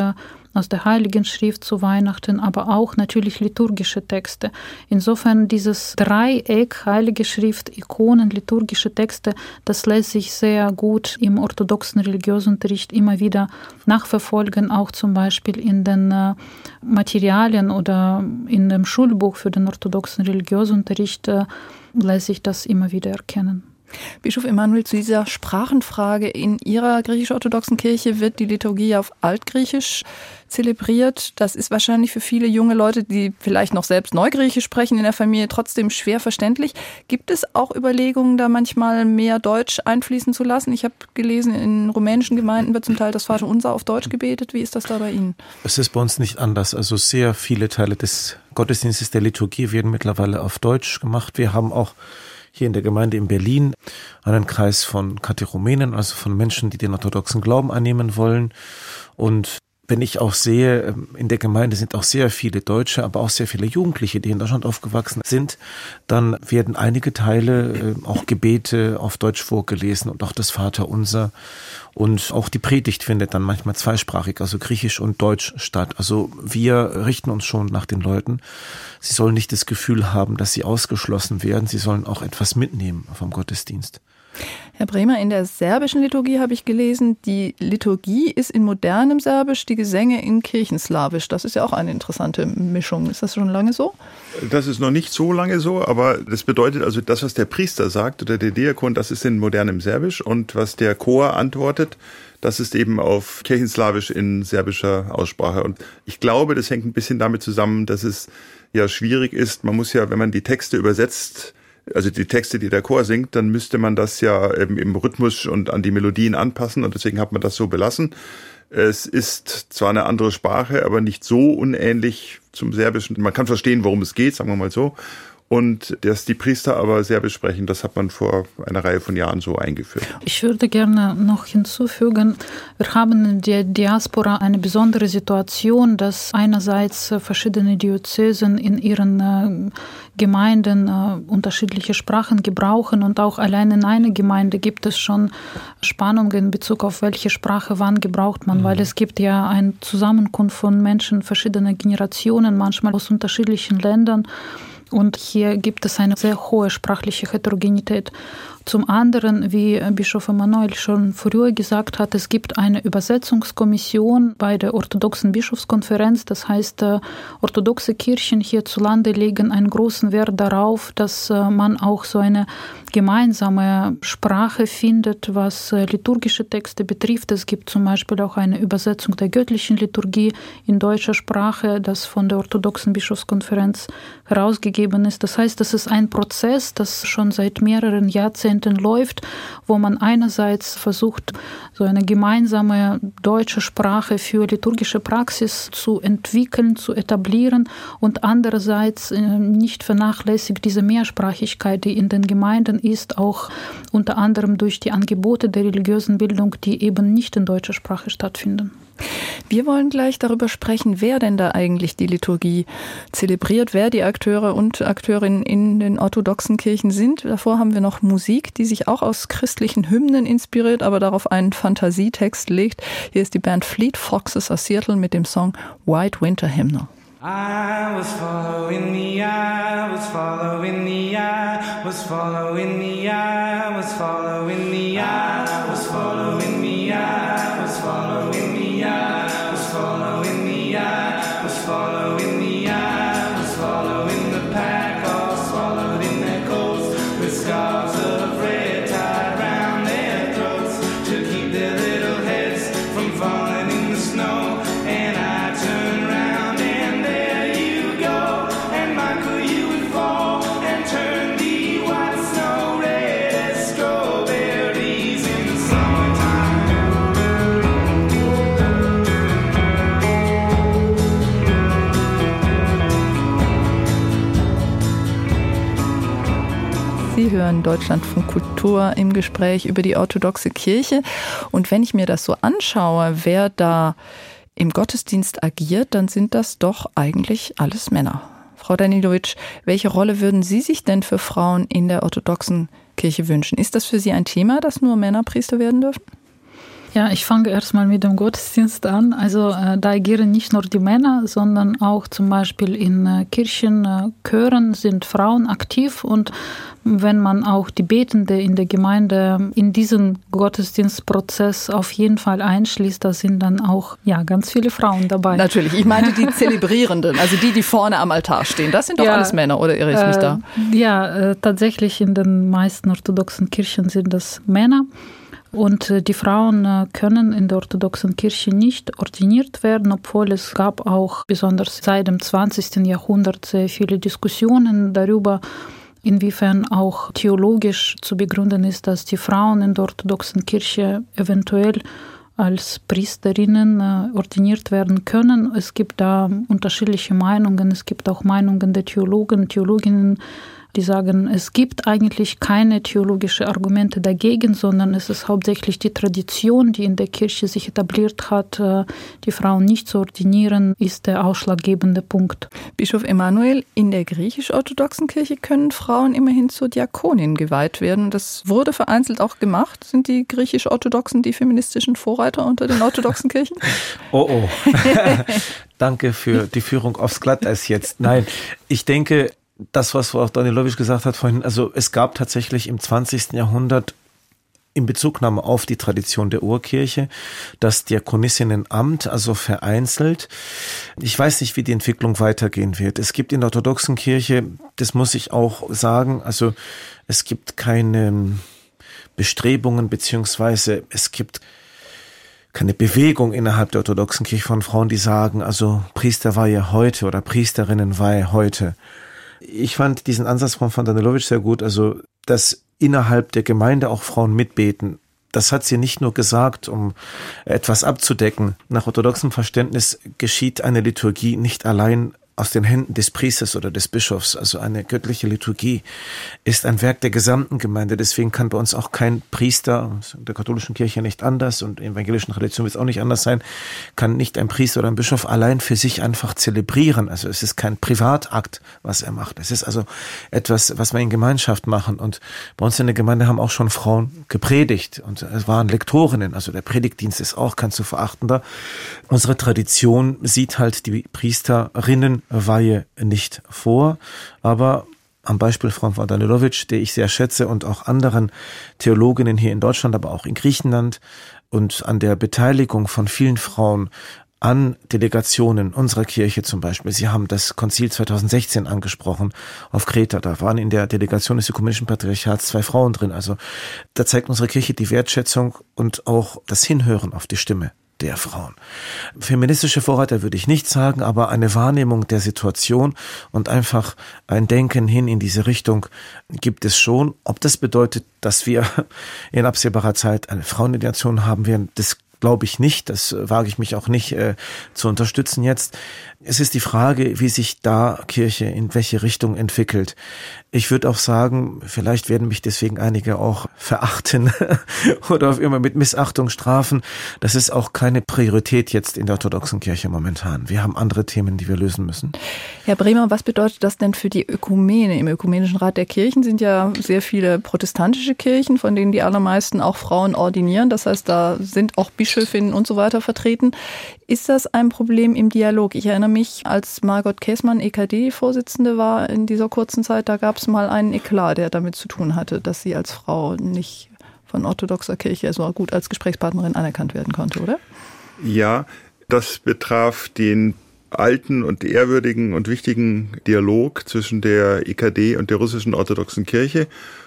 aus der Heiligen Schrift zu Weihnachten, aber auch natürlich liturgische Texte. Insofern dieses Dreieck, Heilige Schrift, Ikonen, liturgische Texte, das lässt sich sehr gut im orthodoxen Religionsunterricht immer wieder nachverfolgen, auch zum Beispiel in den äh, Materialien oder in dem Schulbuch für den orthodoxen Religionsunterricht äh, lässt sich das immer wieder erkennen. Bischof Emanuel, zu dieser Sprachenfrage. In Ihrer griechisch-orthodoxen Kirche wird die Liturgie auf Altgriechisch zelebriert. Das ist wahrscheinlich für viele junge Leute, die vielleicht noch selbst Neugriechisch sprechen in der Familie, trotzdem schwer verständlich. Gibt es auch Überlegungen, da manchmal mehr Deutsch einfließen zu lassen? Ich habe gelesen, in rumänischen Gemeinden wird zum Teil das Vaterunser auf Deutsch gebetet. Wie ist das da bei Ihnen? Es ist bei uns nicht anders. Also sehr viele Teile des Gottesdienstes der Liturgie werden mittlerweile auf Deutsch gemacht. Wir haben auch hier in der Gemeinde in Berlin einen Kreis von Katechumenen, also von Menschen, die den orthodoxen Glauben annehmen wollen. Und wenn ich auch sehe, in der Gemeinde sind auch sehr viele Deutsche, aber auch sehr viele Jugendliche, die in Deutschland aufgewachsen sind, dann werden einige Teile, auch Gebete auf Deutsch vorgelesen und auch das Vaterunser. Und auch die Predigt findet dann manchmal zweisprachig, also Griechisch und Deutsch statt. Also wir richten uns schon nach den Leuten. Sie sollen nicht das Gefühl haben, dass sie ausgeschlossen werden. Sie sollen auch etwas mitnehmen vom Gottesdienst. Herr Bremer, in der serbischen Liturgie habe ich gelesen, die Liturgie ist in modernem Serbisch, die Gesänge in Kirchenslawisch. Das ist ja auch eine interessante Mischung. Ist das schon lange so? Das ist noch nicht so lange so, aber das bedeutet also, das, was der Priester sagt oder der Diakon, das ist in modernem Serbisch, und was der Chor antwortet, das ist eben auf Kirchenslawisch in serbischer Aussprache. Und ich glaube, das hängt ein bisschen damit zusammen, dass es ja schwierig ist. Man muss ja, wenn man die Texte übersetzt, also die Texte, die der Chor singt, dann müsste man das ja eben im Rhythmus und an die Melodien anpassen, und deswegen hat man das so belassen. Es ist zwar eine andere Sprache, aber nicht so unähnlich zum Serbischen. Man kann verstehen, worum es geht, sagen wir mal so. Und dass die Priester aber Serbisch sprechen, das hat man vor einer Reihe von Jahren so eingeführt. Ich würde gerne noch hinzufügen, wir haben in der Diaspora eine besondere Situation, dass einerseits verschiedene Diözesen in ihren Gemeinden unterschiedliche Sprachen gebrauchen, und auch allein in einer Gemeinde gibt es schon Spannungen in Bezug auf welche Sprache wann gebraucht man, mhm. weil es gibt ja eine Zusammenkunft von Menschen verschiedener Generationen, manchmal aus unterschiedlichen Ländern. Und hier gibt es eine sehr hohe sprachliche Heterogenität. Zum anderen, wie Bischof Emanuel schon früher gesagt hat, es gibt eine Übersetzungskommission bei der orthodoxen Bischofskonferenz. Das heißt, orthodoxe Kirchen hierzulande legen einen großen Wert darauf, dass man auch so eine gemeinsame Sprache findet, was liturgische Texte betrifft. Es gibt zum Beispiel auch eine Übersetzung der göttlichen Liturgie in deutscher Sprache, das von der orthodoxen Bischofskonferenz herausgegeben ist. Das heißt, das ist ein Prozess, das schon seit mehreren Jahrzehnten läuft, wo man einerseits versucht, so eine gemeinsame deutsche Sprache für liturgische Praxis zu entwickeln, zu etablieren, und andererseits nicht vernachlässigt diese Mehrsprachigkeit, die in den Gemeinden ist, auch unter anderem durch die Angebote der religiösen Bildung, die eben nicht in deutscher Sprache stattfinden. Wir wollen gleich darüber sprechen, wer denn da eigentlich die Liturgie zelebriert, wer die Akteure und Akteurinnen in den orthodoxen Kirchen sind. Davor haben wir noch Musik, die sich auch aus christlichen Hymnen inspiriert, aber darauf einen Fantasietext legt. Hier ist die Band Fleet Foxes aus Seattle mit dem Song White Winter Hymnal. I was following the eye, was following the eye, was following the eye, was following the eye, was following the eye, was following the eye, was following the eye, was following the eye, was following the pack, all swallowed in their coats, with scarves of red tied round their throats, to keep their little heads from falling in the snow. And I turned round and there you go, and Michael, you would fall and turn the white snow red as strawberries in the summertime. Sie hören Deutschlandfunk Kultur im Gespräch über die orthodoxe Kirche. Und wenn ich mir das so anschaue, wer da im Gottesdienst agiert, dann sind das doch eigentlich alles Männer. Frau Danilovic, welche Rolle würden Sie sich denn für Frauen in der orthodoxen Kirche wünschen? Ist das für Sie ein Thema, dass nur Männer Priester werden dürfen? Ja, ich fange erstmal mit dem Gottesdienst an. Also äh, da agieren nicht nur die Männer, sondern auch zum Beispiel in äh, Kirchen, äh, Chören sind Frauen aktiv. Und wenn man auch die Betende in der Gemeinde in diesen Gottesdienstprozess auf jeden Fall einschließt, da sind dann auch ja, ganz viele Frauen dabei. Natürlich, ich meinte die Zelebrierenden, also die, die vorne am Altar stehen. Das sind doch ja, alles Männer, oder irre ich mich äh, da? Ja, äh, tatsächlich in den meisten orthodoxen Kirchen sind das Männer. Und die Frauen können in der orthodoxen Kirche nicht ordiniert werden, obwohl es gab auch besonders seit dem zwanzigsten Jahrhundert sehr viele Diskussionen darüber, inwiefern auch theologisch zu begründen ist, dass die Frauen in der orthodoxen Kirche eventuell als Priesterinnen ordiniert werden können. Es gibt da unterschiedliche Meinungen. Es gibt auch Meinungen der Theologen, Theologinnen, die sagen, es gibt eigentlich keine theologischen Argumente dagegen, sondern es ist hauptsächlich die Tradition, die in der Kirche sich etabliert hat, die Frauen nicht zu ordinieren, ist der ausschlaggebende Punkt. Bischof Emanuel, in der griechisch-orthodoxen Kirche können Frauen immerhin zur Diakonin geweiht werden. Das wurde vereinzelt auch gemacht. Sind die griechisch-orthodoxen die feministischen Vorreiter unter den orthodoxen Kirchen? Oh, oh. Danke für die Führung aufs Glatteis jetzt. Nein, ich denke, das, was auch Danilowitsch gesagt hat vorhin, also es gab tatsächlich im zwanzigsten Jahrhundert in Bezugnahme auf die Tradition der Urkirche das Diakonissinnenamt, also vereinzelt. Ich weiß nicht, wie die Entwicklung weitergehen wird. Es gibt in der orthodoxen Kirche, das muss ich auch sagen, also es gibt keine Bestrebungen, beziehungsweise es gibt keine Bewegung innerhalb der orthodoxen Kirche von Frauen, die sagen, also Priesterweihe heute oder Priesterinnenweihe heute. Ich fand diesen Ansatz von Van Danilowitsch sehr gut, also dass innerhalb der Gemeinde auch Frauen mitbeten. Das hat sie nicht nur gesagt, um etwas abzudecken. Nach orthodoxem Verständnis geschieht eine Liturgie nicht allein aus den Händen des Priesters oder des Bischofs. Also eine göttliche Liturgie ist ein Werk der gesamten Gemeinde. Deswegen kann bei uns auch kein Priester, in der katholischen Kirche nicht anders und in der evangelischen Tradition wird es auch nicht anders sein, kann nicht ein Priester oder ein Bischof allein für sich einfach zelebrieren. Also es ist kein Privatakt, was er macht. Es ist also etwas, was wir in Gemeinschaft machen. Und bei uns in der Gemeinde haben auch schon Frauen gepredigt und es waren Lektorinnen. Also der Predigtdienst ist auch kein zu verachtender. Unsere Tradition sieht halt die Priesterinnen Weihe nicht vor, aber am Beispiel von Frau Danilowitsch, der ich sehr schätze, und auch anderen Theologinnen hier in Deutschland, aber auch in Griechenland und an der Beteiligung von vielen Frauen an Delegationen unserer Kirche zum Beispiel. Sie haben das Konzil zweitausendsechzehn angesprochen auf Kreta. Da waren in der Delegation des Ökumenischen Patriarchats zwei Frauen drin. Also da zeigt unsere Kirche die Wertschätzung und auch das Hinhören auf die Stimme der Frauen. Feministische Vorreiter würde ich nicht sagen, aber eine Wahrnehmung der Situation und einfach ein Denken hin in diese Richtung gibt es schon. Ob das bedeutet, dass wir in absehbarer Zeit eine Frauenordination haben werden, das glaube ich nicht. Das wage ich mich auch nicht äh, zu unterstützen jetzt. Es ist die Frage, wie sich da Kirche in welche Richtung entwickelt. Ich würde auch sagen, vielleicht werden mich deswegen einige auch verachten oder auf immer mit Missachtung strafen. Das ist auch keine Priorität jetzt in der orthodoxen Kirche momentan. Wir haben andere Themen, die wir lösen müssen. Herr Bremer, was bedeutet das denn für die Ökumene? Im Ökumenischen Rat der Kirchen sind ja sehr viele protestantische Kirchen, von denen die allermeisten auch Frauen ordinieren. Das heißt, da sind auch Bischöfinnen und so weiter vertreten. Ist das ein Problem im Dialog? Ich erinnere mich, als Margot Käßmann E K D-Vorsitzende war in dieser kurzen Zeit, da gab es mal einen Eklat, der damit zu tun hatte, dass sie als Frau nicht von orthodoxer Kirche so gut als Gesprächspartnerin anerkannt werden konnte, oder? Ja, das betraf den alten und ehrwürdigen und wichtigen Dialog zwischen der E K D und der russischen orthodoxen Kirche.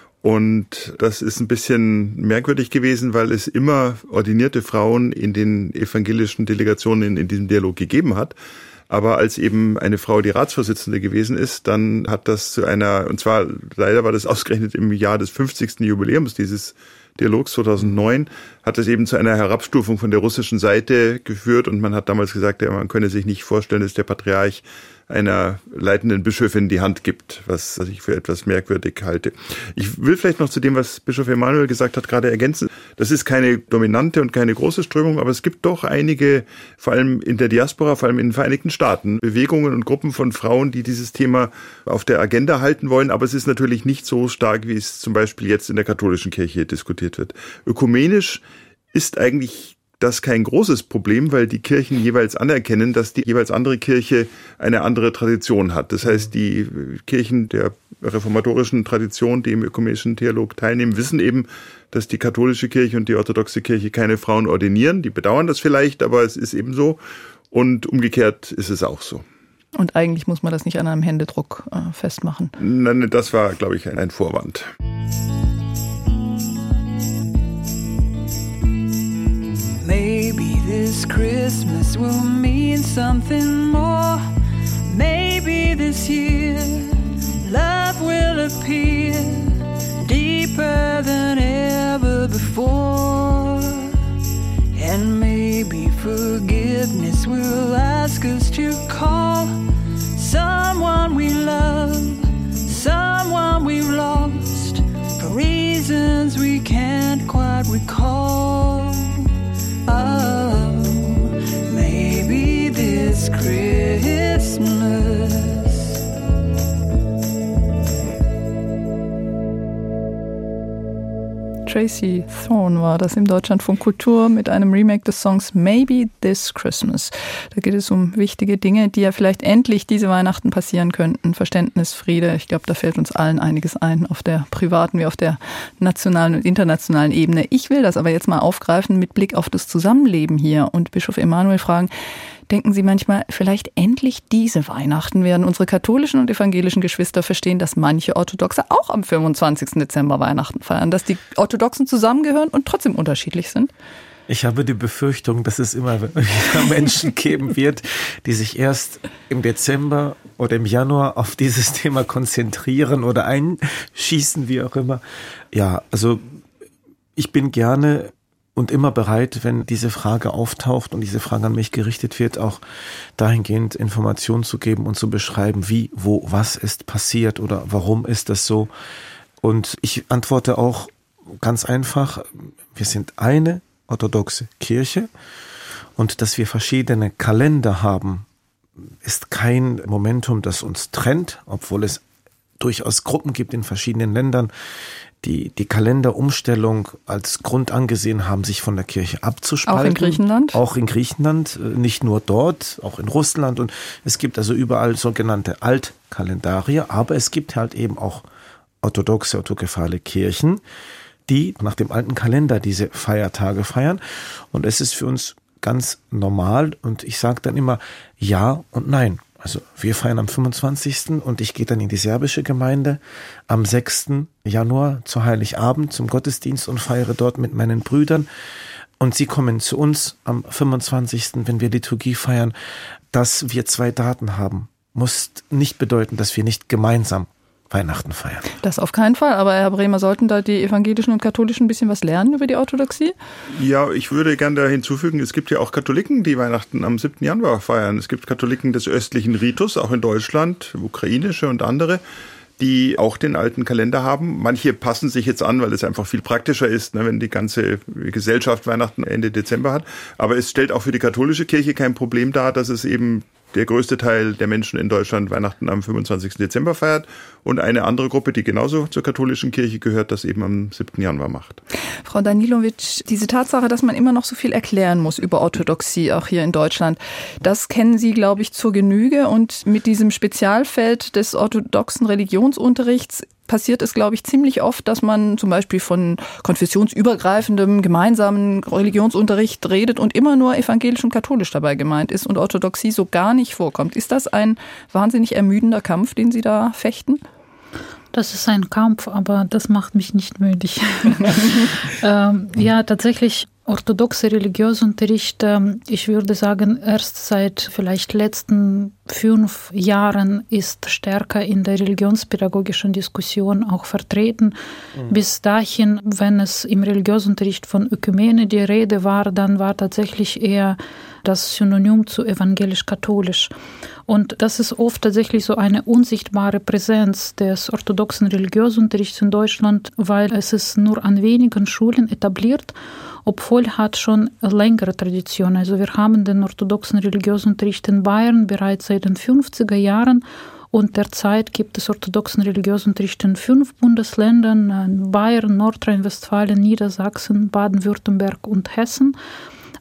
Und das ist ein bisschen merkwürdig gewesen, weil es immer ordinierte Frauen in den evangelischen Delegationen in, in diesem Dialog gegeben hat. Aber als eben eine Frau die Ratsvorsitzende gewesen ist, dann hat das zu einer, und zwar leider war das ausgerechnet im Jahr des fünfzigsten Jubiläums dieses Dialogs zweitausendneun, hat es eben zu einer Herabstufung von der russischen Seite geführt. Und man hat damals gesagt, ja, man könne sich nicht vorstellen, dass der Patriarch einer leitenden Bischöfin die Hand gibt, was, was ich für etwas merkwürdig halte. Ich will vielleicht noch zu dem, was Bischof Emanuel gesagt hat, gerade ergänzen. Das ist keine dominante und keine große Strömung, aber es gibt doch einige, vor allem in der Diaspora, vor allem in den Vereinigten Staaten, Bewegungen und Gruppen von Frauen, die dieses Thema auf der Agenda halten wollen. Aber es ist natürlich nicht so stark, wie es zum Beispiel jetzt in der katholischen Kirche diskutiert wird. Ökumenisch ist eigentlich das kein großes Problem, weil die Kirchen jeweils anerkennen, dass die jeweils andere Kirche eine andere Tradition hat. Das heißt, die Kirchen der reformatorischen Tradition, die im ökumenischen Dialog teilnehmen, wissen eben, dass die katholische Kirche und die orthodoxe Kirche keine Frauen ordinieren. Die bedauern das vielleicht, aber es ist eben so. Und umgekehrt ist es auch so. Und eigentlich muss man das nicht an einem Händedruck äh, festmachen. Nein, das war, glaube ich, ein Vorwand. Maybe this Christmas will mean something more. Maybe this year love will appear deeper than ever before. And maybe forgiveness will ask us to call someone we love, someone we've lost, for reasons we can't quite recall. Oh, maybe this Christmas. Tracy Thorn war das im Deutschlandfunk Kultur mit einem Remake des Songs Maybe This Christmas. Da geht es um wichtige Dinge, die ja vielleicht endlich diese Weihnachten passieren könnten. Verständnis, Friede. Ich glaube, da fällt uns allen einiges ein, auf der privaten wie auf der nationalen und internationalen Ebene. Ich will das aber jetzt mal aufgreifen mit Blick auf das Zusammenleben hier und Bischof Emanuel fragen, denken Sie manchmal, vielleicht endlich diese Weihnachten werden unsere katholischen und evangelischen Geschwister verstehen, dass manche Orthodoxe auch am fünfundzwanzigsten Dezember Weihnachten feiern, dass die Orthodoxen zusammengehören und trotzdem unterschiedlich sind? Ich habe die Befürchtung, dass es immer wieder Menschen geben wird, die sich erst im Dezember oder im Januar auf dieses Thema konzentrieren oder einschießen, wie auch immer. Ja, also ich bin gerne und immer bereit, wenn diese Frage auftaucht und diese Frage an mich gerichtet wird, auch dahingehend Informationen zu geben und zu beschreiben, wie, wo, was ist passiert oder warum ist das so. Und ich antworte auch ganz einfach, wir sind eine orthodoxe Kirche und dass wir verschiedene Kalender haben, ist kein Momentum, das uns trennt, obwohl es durchaus Gruppen gibt in verschiedenen Ländern, die die Kalenderumstellung als Grund angesehen haben, sich von der Kirche abzuspalten. Auch in Griechenland? Auch in Griechenland, nicht nur dort, auch in Russland. Und es gibt also überall sogenannte Altkalendarier, aber es gibt halt eben auch orthodoxe, autokephale Kirchen, die nach dem alten Kalender diese Feiertage feiern. Und es ist für uns ganz normal und ich sage dann immer ja und nein. Also wir feiern am fünfundzwanzigsten und ich gehe dann in die serbische Gemeinde am sechsten Januar zu Heiligabend zum Gottesdienst und feiere dort mit meinen Brüdern. Und sie kommen zu uns am fünfundzwanzigsten, wenn wir Liturgie feiern. Dass wir zwei Daten haben, muss nicht bedeuten, dass wir nicht gemeinsam Weihnachten feiern. Das auf keinen Fall, aber Herr Bremer, sollten da die Evangelischen und Katholischen ein bisschen was lernen über die Orthodoxie? Ja, ich würde gerne da hinzufügen, es gibt ja auch Katholiken, die Weihnachten am siebten Januar feiern. Es gibt Katholiken des östlichen Ritus, auch in Deutschland, ukrainische und andere, die auch den alten Kalender haben. Manche passen sich jetzt an, weil es einfach viel praktischer ist, ne, wenn die ganze Gesellschaft Weihnachten Ende Dezember hat. Aber es stellt auch für die katholische Kirche kein Problem dar, dass es eben der größte Teil der Menschen in Deutschland Weihnachten am fünfundzwanzigsten Dezember feiert und eine andere Gruppe, die genauso zur katholischen Kirche gehört, das eben am siebten Januar macht. Frau Danilovic, diese Tatsache, dass man immer noch so viel erklären muss über Orthodoxie, auch hier in Deutschland, das kennen Sie, glaube ich, zur Genüge. Und mit diesem Spezialfeld des orthodoxen Religionsunterrichts passiert es, glaube ich, ziemlich oft, dass man zum Beispiel von konfessionsübergreifendem gemeinsamen Religionsunterricht redet und immer nur evangelisch und katholisch dabei gemeint ist und Orthodoxie so gar nicht vorkommt. Ist das ein wahnsinnig ermüdender Kampf, den Sie da fechten? Das ist ein Kampf, aber das macht mich nicht müdig. ähm, ja, tatsächlich orthodoxe Religionsunterricht, ähm, ich würde sagen, erst seit vielleicht letzten fünf Jahren ist stärker in der religionspädagogischen Diskussion auch vertreten. Mhm. Bis dahin, wenn es im Religionsunterricht von Ökumene die Rede war, dann war tatsächlich eher das Synonym zu evangelisch-katholisch. Und das ist oft tatsächlich so eine unsichtbare Präsenz des orthodoxen Religionsunterrichts in Deutschland, weil es ist nur an wenigen Schulen etabliert, obwohl hat schon längere Tradition. Also wir haben den orthodoxen Religionsunterricht in Bayern bereits seit den fünfziger Jahren und derzeit gibt es orthodoxen Religionsunterricht in fünf Bundesländern, in Bayern, Nordrhein-Westfalen, Niedersachsen, Baden-Württemberg und Hessen.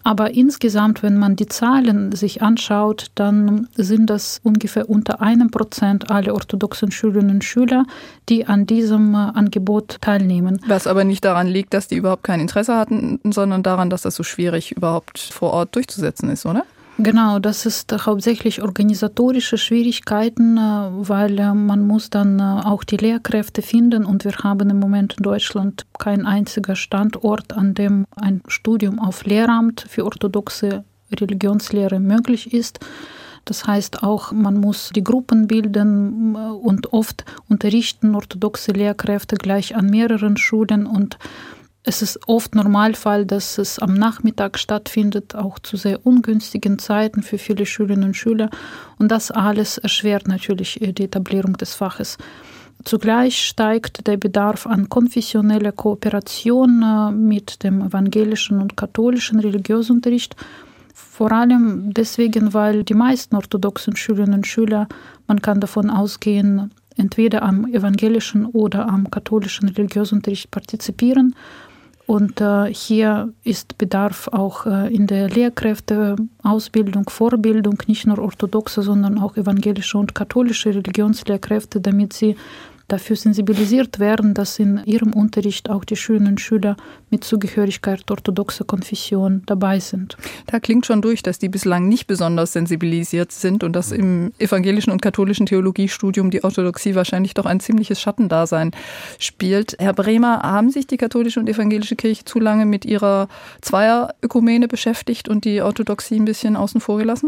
Aber insgesamt, wenn man die Zahlen sich anschaut, dann sind das ungefähr unter einem Prozent aller orthodoxen Schülerinnen und Schüler, die an diesem Angebot teilnehmen. Was aber nicht daran liegt, dass die überhaupt kein Interesse hatten, sondern daran, dass das so schwierig überhaupt vor Ort durchzusetzen ist, oder? Genau, das ist hauptsächlich organisatorische Schwierigkeiten, weil man muss dann auch die Lehrkräfte finden und wir haben im Moment in Deutschland kein einziger Standort, an dem ein Studium auf Lehramt für orthodoxe Religionslehre möglich ist. Das heißt auch, man muss die Gruppen bilden und oft unterrichten orthodoxe Lehrkräfte gleich an mehreren Schulen und es ist oft Normalfall, dass es am Nachmittag stattfindet, auch zu sehr ungünstigen Zeiten für viele Schülerinnen und Schüler. Und das alles erschwert natürlich die Etablierung des Faches. Zugleich steigt der Bedarf an konfessioneller Kooperation mit dem evangelischen und katholischen Religionsunterricht. Vor allem deswegen, weil die meisten orthodoxen Schülerinnen und Schüler, man kann davon ausgehen, entweder am evangelischen oder am katholischen Religionsunterricht partizipieren. Und äh, hier ist Bedarf auch äh, in der Lehrkräfteausbildung, Vorbildung, nicht nur orthodoxe, sondern auch evangelische und katholische Religionslehrkräfte, damit sie dafür sensibilisiert werden, dass in ihrem Unterricht auch die Schülerinnen und Schüler mit Zugehörigkeit orthodoxer Konfession dabei sind. Da klingt schon durch, dass die bislang nicht besonders sensibilisiert sind und dass im evangelischen und katholischen Theologiestudium die Orthodoxie wahrscheinlich doch ein ziemliches Schattendasein spielt. Herr Bremer, haben sich die katholische und evangelische Kirche zu lange mit ihrer Zweierökumene beschäftigt und die Orthodoxie ein bisschen außen vor gelassen?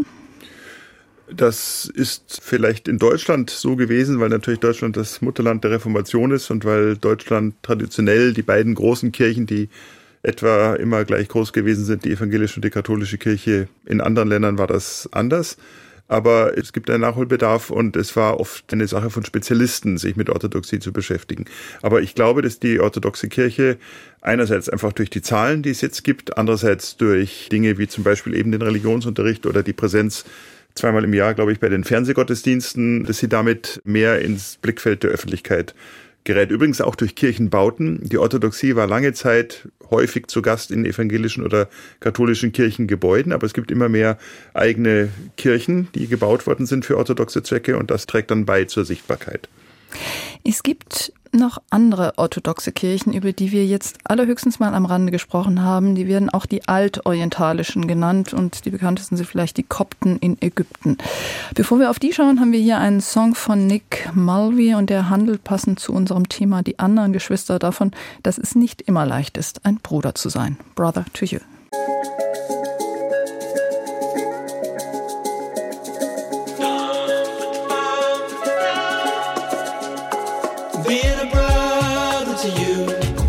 Das ist vielleicht in Deutschland so gewesen, weil natürlich Deutschland das Mutterland der Reformation ist und weil Deutschland traditionell die beiden großen Kirchen, die etwa immer gleich groß gewesen sind, die evangelische und die katholische Kirche, in anderen Ländern war das anders. Aber es gibt einen Nachholbedarf und es war oft eine Sache von Spezialisten, sich mit Orthodoxie zu beschäftigen. Aber ich glaube, dass die orthodoxe Kirche einerseits einfach durch die Zahlen, die es jetzt gibt, andererseits durch Dinge wie zum Beispiel eben den Religionsunterricht oder die Präsenz zweimal im Jahr, glaube ich, bei den Fernsehgottesdiensten, dass sie damit mehr ins Blickfeld der Öffentlichkeit gerät. Übrigens auch durch Kirchenbauten. Die Orthodoxie war lange Zeit häufig zu Gast in evangelischen oder katholischen Kirchengebäuden, aber es gibt immer mehr eigene Kirchen, die gebaut worden sind für orthodoxe Zwecke und das trägt dann bei zur Sichtbarkeit. Es gibt noch andere orthodoxe Kirchen, über die wir jetzt allerhöchstens mal am Rande gesprochen haben. Die werden auch die altorientalischen genannt und die bekanntesten sind vielleicht die Kopten in Ägypten. Bevor wir auf die schauen, haben wir hier einen Song von Nick Mulvey und der handelt passend zu unserem Thema die anderen Geschwister davon, dass es nicht immer leicht ist, ein Bruder zu sein. Brother to you. Being a brother to you.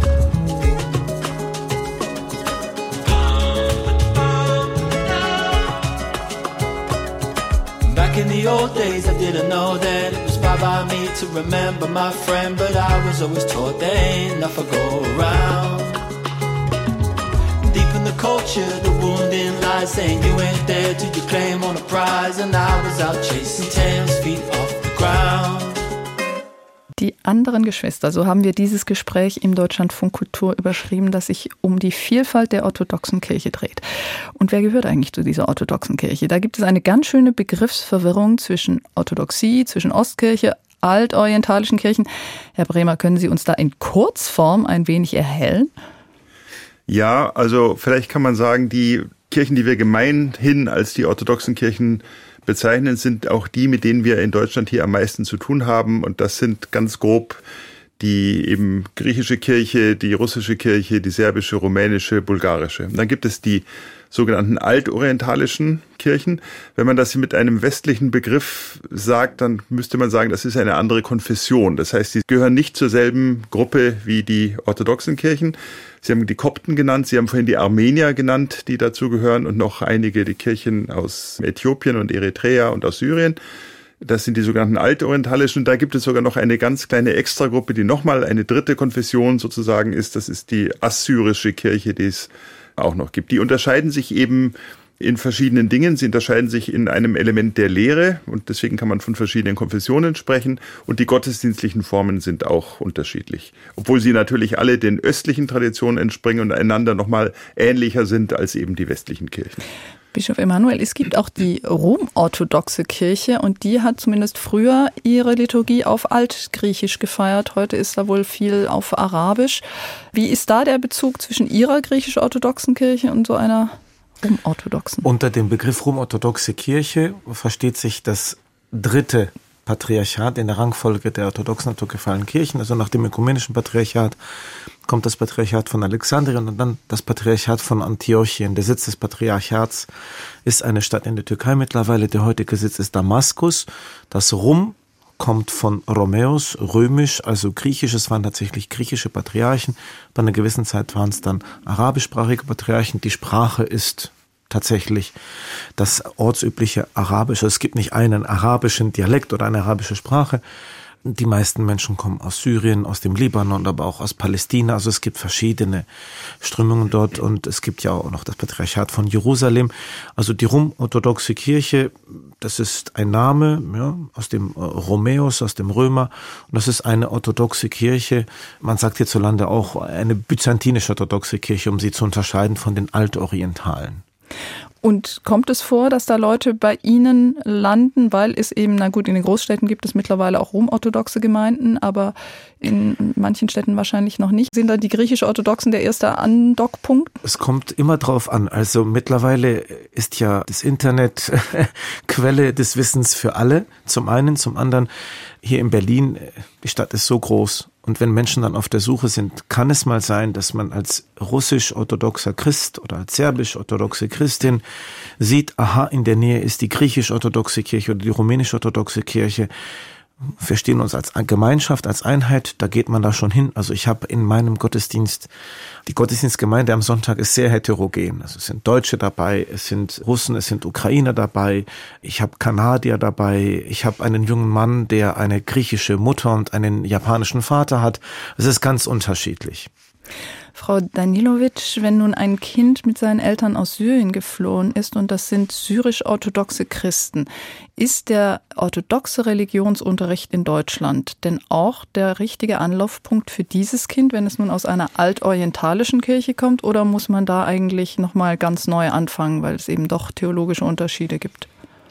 Back in the old days, I didn't know that it was bye by me to remember my friend, but I was always taught there ain't enough to go around. Deep in the culture, the wounding lies saying you ain't there till you claim on a prize, and I was out chasing tails, feet off the ground. Die anderen Geschwister, so haben wir dieses Gespräch im Deutschlandfunk Kultur überschrieben, das sich um die Vielfalt der orthodoxen Kirche dreht. Und wer gehört eigentlich zu dieser orthodoxen Kirche? Da gibt es eine ganz schöne Begriffsverwirrung zwischen Orthodoxie, zwischen Ostkirche, altorientalischen Kirchen. Herr Bremer, können Sie uns da in Kurzform ein wenig erhellen? Ja, also vielleicht kann man sagen, die Kirchen, die wir gemeinhin als die orthodoxen Kirchen bezeichnen, sind auch die, mit denen wir in Deutschland hier am meisten zu tun haben. Und das sind ganz grob die eben griechische Kirche, die russische Kirche, die serbische, rumänische, bulgarische. Und dann gibt es die sogenannten altorientalischen Kirchen. Wenn man das mit einem westlichen Begriff sagt, dann müsste man sagen, das ist eine andere Konfession. Das heißt, sie gehören nicht zur selben Gruppe wie die orthodoxen Kirchen. Sie haben die Kopten genannt, Sie haben vorhin die Armenier genannt, die dazu gehören und noch einige, die Kirchen aus Äthiopien und Eritrea und aus Syrien. Das sind die sogenannten altorientalischen. Und da gibt es sogar noch eine ganz kleine Extragruppe, die nochmal eine dritte Konfession sozusagen ist. Das ist die assyrische Kirche, die es auch noch gibt. Die unterscheiden sich eben in verschiedenen Dingen. Sie unterscheiden sich in einem Element der Lehre und deswegen kann man von verschiedenen Konfessionen sprechen. Und die gottesdienstlichen Formen sind auch unterschiedlich. Obwohl sie natürlich alle den östlichen Traditionen entspringen und einander nochmal ähnlicher sind als eben die westlichen Kirchen. Bischof Emanuel, es gibt auch die rom-orthodoxe Kirche und die hat zumindest früher ihre Liturgie auf Altgriechisch gefeiert. Heute ist da wohl viel auf Arabisch. Wie ist da der Bezug zwischen ihrer griechisch-orthodoxen Kirche und so einer rom-orthodoxen? Unter dem Begriff rom-orthodoxe Kirche versteht sich das dritte Patriarchat in der Rangfolge der orthodoxen autokephalen Kirchen. Also nach dem ökumenischen Patriarchat kommt das Patriarchat von Alexandrien und dann das Patriarchat von Antiochien. Der Sitz des Patriarchats ist eine Stadt in der Türkei mittlerweile. Der heutige Sitz ist Damaskus. Das Rum kommt von Romäus, römisch, also griechisch. Es waren tatsächlich griechische Patriarchen. Bei einer gewissen Zeit waren es dann arabischsprachige Patriarchen. Die Sprache ist tatsächlich das ortsübliche Arabisch. Es gibt nicht einen arabischen Dialekt oder eine arabische Sprache. Die meisten Menschen kommen aus Syrien, aus dem Libanon, aber auch aus Palästina. Also es gibt verschiedene Strömungen dort und es gibt ja auch noch das Patriarchat von Jerusalem. Also die rom-orthodoxe Kirche, das ist ein Name, ja, aus dem Romäus, aus dem Römer. Und das ist eine orthodoxe Kirche. Man sagt hierzulande auch eine byzantinische orthodoxe Kirche, um sie zu unterscheiden von den altorientalen. Und kommt es vor, dass da Leute bei Ihnen landen, weil es eben, na gut, in den Großstädten gibt es mittlerweile auch rom-orthodoxe Gemeinden, aber in manchen Städten wahrscheinlich noch nicht. Sind da die griechisch-orthodoxen der erste Andockpunkt? Es kommt immer drauf an. Also mittlerweile ist ja das Internet Quelle des Wissens für alle. Zum einen, zum anderen hier in Berlin, die Stadt ist so groß. Und wenn Menschen dann auf der Suche sind, kann es mal sein, dass man als russisch-orthodoxer Christ oder als serbisch-orthodoxe Christin sieht, aha, in der Nähe ist die griechisch-orthodoxe Kirche oder die rumänisch-orthodoxe Kirche. Wir stehen uns als Gemeinschaft, als Einheit, da geht man da schon hin. Also ich habe in meinem Gottesdienst, die Gottesdienstgemeinde am Sonntag ist sehr heterogen. Also es sind Deutsche dabei, es sind Russen, es sind Ukrainer dabei, ich habe Kanadier dabei, ich habe einen jungen Mann, der eine griechische Mutter und einen japanischen Vater hat. Es ist ganz unterschiedlich. Frau Danilovic, wenn nun ein Kind mit seinen Eltern aus Syrien geflohen ist und das sind syrisch-orthodoxe Christen, ist der orthodoxe Religionsunterricht in Deutschland denn auch der richtige Anlaufpunkt für dieses Kind, wenn es nun aus einer altorientalischen Kirche kommt, oder muss man da eigentlich nochmal ganz neu anfangen, weil es eben doch theologische Unterschiede gibt?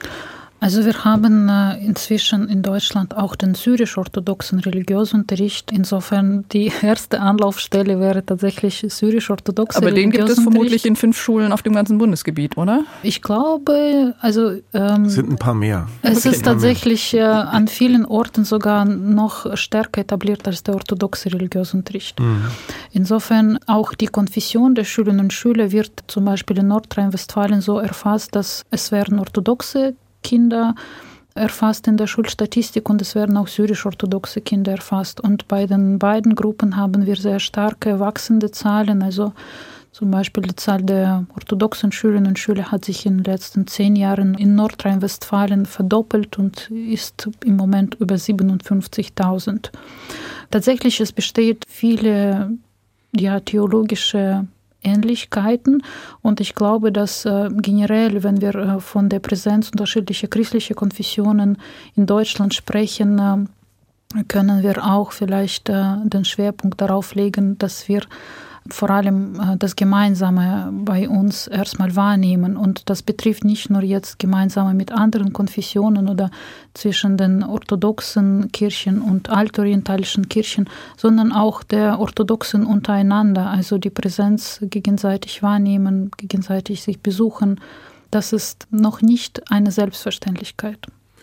Also wir haben äh, inzwischen in Deutschland auch den syrisch-orthodoxen Religionsunterricht. Insofern die erste Anlaufstelle wäre tatsächlich syrisch-orthodoxe Aber den gibt es vermutlich in fünf Schulen auf dem ganzen Bundesgebiet, oder? Ich glaube, also ähm, sind ein paar mehr. Es okay. ist tatsächlich äh, an vielen Orten sogar noch stärker etabliert als der orthodoxe Religionsunterricht. Mhm. Insofern auch die Konfession der Schülerinnen und Schüler wird zum Beispiel in Nordrhein-Westfalen so erfasst, dass es werden orthodoxe Kinder erfasst in der Schulstatistik und es werden auch syrisch-orthodoxe Kinder erfasst. Und bei den beiden Gruppen haben wir sehr starke wachsende Zahlen. Also zum Beispiel die Zahl der orthodoxen Schülerinnen und Schüler hat sich in den letzten zehn Jahren in Nordrhein-Westfalen verdoppelt und ist im Moment über siebenundfünfzigtausend. Tatsächlich, es besteht viele ja, theologische Ähnlichkeiten und ich glaube, dass äh, generell, wenn wir äh, von der Präsenz unterschiedlicher christlicher Konfessionen in Deutschland sprechen, äh, können wir auch vielleicht äh, den Schwerpunkt darauf legen, dass wir vor allem äh, das Gemeinsame bei uns erstmal wahrnehmen. Und das betrifft nicht nur jetzt Gemeinsame mit anderen Konfessionen oder zwischen den orthodoxen Kirchen und altorientalischen Kirchen, sondern auch der Orthodoxen untereinander, also die Präsenz gegenseitig wahrnehmen, gegenseitig sich besuchen. Das ist noch nicht eine Selbstverständlichkeit.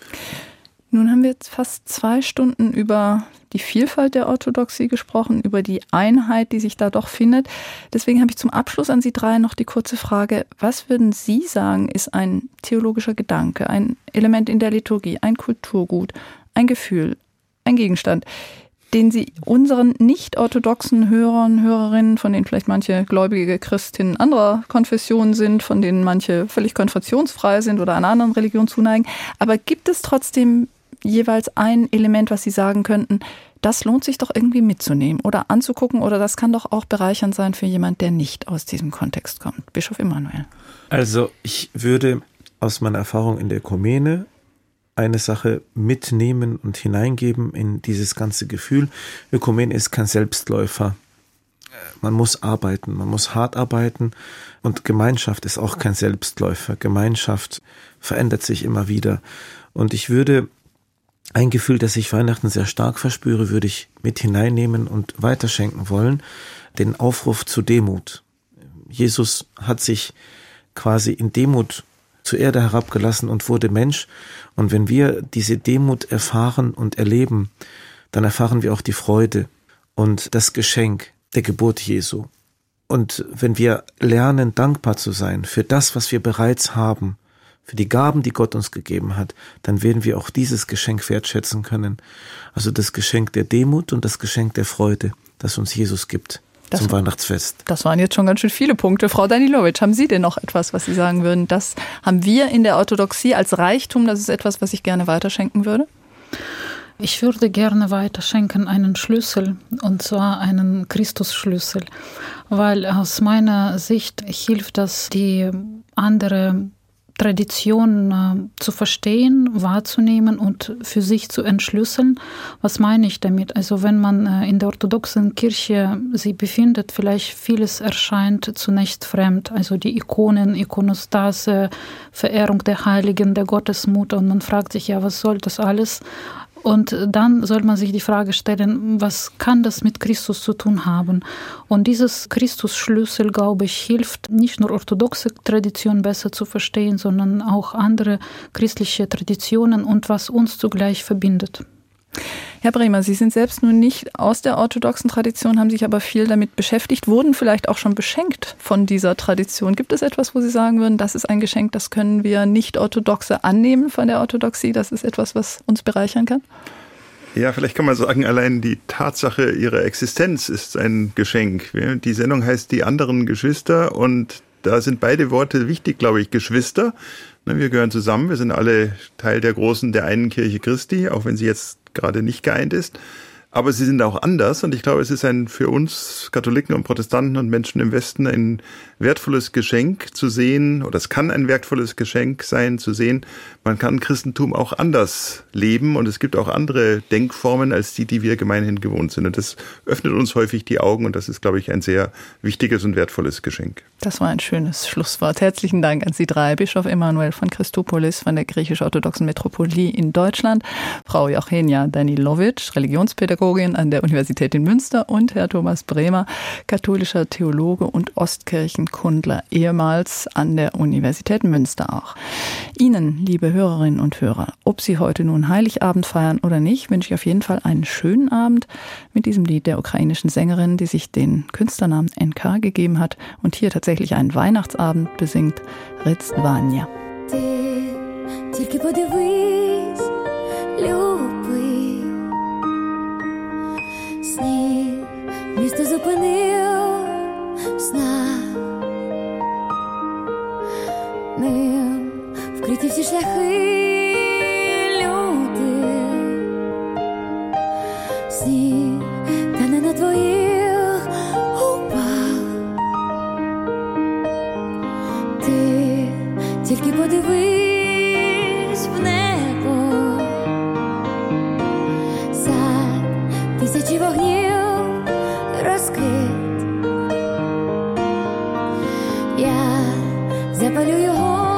Nun haben wir jetzt fast zwei Stunden über die Vielfalt der Orthodoxie gesprochen, über die Einheit, die sich da doch findet. Deswegen habe ich zum Abschluss an Sie drei noch die kurze Frage, was würden Sie sagen, ist ein theologischer Gedanke, ein Element in der Liturgie, ein Kulturgut, ein Gefühl, ein Gegenstand, den Sie unseren nicht-orthodoxen Hörern, Hörerinnen, von denen vielleicht manche gläubige Christinnen anderer Konfessionen sind, von denen manche völlig konfessionsfrei sind oder einer anderen Religion zuneigen, aber gibt es trotzdem jeweils ein Element, was Sie sagen könnten, das lohnt sich doch irgendwie mitzunehmen oder anzugucken, oder das kann doch auch bereichernd sein für jemand, der nicht aus diesem Kontext kommt. Bischof Emanuel. Also ich würde aus meiner Erfahrung in der Ökumene eine Sache mitnehmen und hineingeben in dieses ganze Gefühl. Ökumene ist kein Selbstläufer. Man muss arbeiten, man muss hart arbeiten, und Gemeinschaft ist auch kein Selbstläufer. Gemeinschaft verändert sich immer wieder. Und ich würde ein Gefühl, das ich Weihnachten sehr stark verspüre, würde ich mit hineinnehmen und weiterschenken wollen, den Aufruf zu Demut. Jesus hat sich quasi in Demut zur Erde herabgelassen und wurde Mensch. Und wenn wir diese Demut erfahren und erleben, dann erfahren wir auch die Freude und das Geschenk der Geburt Jesu. Und wenn wir lernen, dankbar zu sein für das, was wir bereits haben, für die Gaben, die Gott uns gegeben hat, dann werden wir auch dieses Geschenk wertschätzen können. Also das Geschenk der Demut und das Geschenk der Freude, das uns Jesus gibt. Das, zum Weihnachtsfest. Das waren jetzt schon ganz schön viele Punkte. Frau Danilowitsch, haben Sie denn noch etwas, was Sie sagen würden? Das haben wir in der Orthodoxie als Reichtum, das ist etwas, was ich gerne weiterschenken würde? Ich würde gerne weiterschenken einen Schlüssel, und zwar einen Christusschlüssel, weil aus meiner Sicht hilft das, die andere Tradition äh, zu verstehen, wahrzunehmen und für sich zu entschlüsseln. Was meine ich damit? Also wenn man äh, in der orthodoxen Kirche sich befindet, vielleicht vieles erscheint zunächst fremd. Also die Ikonen, Ikonostase, Verehrung der Heiligen, der Gottesmutter, und man fragt sich, ja, was soll das alles? Und dann soll man sich die Frage stellen, was kann das mit Christus zu tun haben? Und dieses Christusschlüssel, glaube ich, hilft, nicht nur orthodoxe Traditionen besser zu verstehen, sondern auch andere christliche Traditionen und was uns zugleich verbindet. Herr Bremer, Sie sind selbst nun nicht aus der orthodoxen Tradition, haben sich aber viel damit beschäftigt, wurden vielleicht auch schon beschenkt von dieser Tradition. Gibt es etwas, wo Sie sagen würden, das ist ein Geschenk, das können wir Nicht-Orthodoxe annehmen von der Orthodoxie, das ist etwas, was uns bereichern kann? Ja, vielleicht kann man sagen, allein die Tatsache ihrer Existenz ist ein Geschenk. Die Sendung heißt Die anderen Geschwister, und da sind beide Worte wichtig, glaube ich. Geschwister, wir gehören zusammen, wir sind alle Teil der großen, der einen Kirche Christi, auch wenn sie jetzt gerade nicht geeint ist. Aber sie sind auch anders, und ich glaube, es ist ein für uns Katholiken und Protestanten und Menschen im Westen ein wertvolles Geschenk zu sehen, oder es kann ein wertvolles Geschenk sein zu sehen, man kann Christentum auch anders leben, und es gibt auch andere Denkformen als die, die wir gemeinhin gewohnt sind. Und das öffnet uns häufig die Augen, und das ist, glaube ich, ein sehr wichtiges und wertvolles Geschenk. Das war ein schönes Schlusswort. Herzlichen Dank an Sie drei. Bischof Emanuel von Christopolis von der griechisch-orthodoxen Metropolie in Deutschland, Frau Eugenia Danilowitsch, Religionspädagogin an der Universität in Münster, und Herr Thomas Bremer, katholischer Theologe und Ostkirchenkundler, ehemals an der Universität Münster auch. Ihnen, liebe Hörerinnen und Hörer, ob Sie heute nun Heiligabend feiern oder nicht, wünsche ich auf jeden Fall einen schönen Abend mit diesem Lied der ukrainischen Sängerin, die sich den Künstlernamen N K gegeben hat und hier tatsächlich einen Weihnachtsabend besingt, Різдвання. Ти тільки подивись, люби, сніг місто зупинив сна, ним вкриті всі шляхи, люди, сніг тане на твоїх губах, ти тільки подивись в небо, сад тисячі вогнів розкрит, я запалю його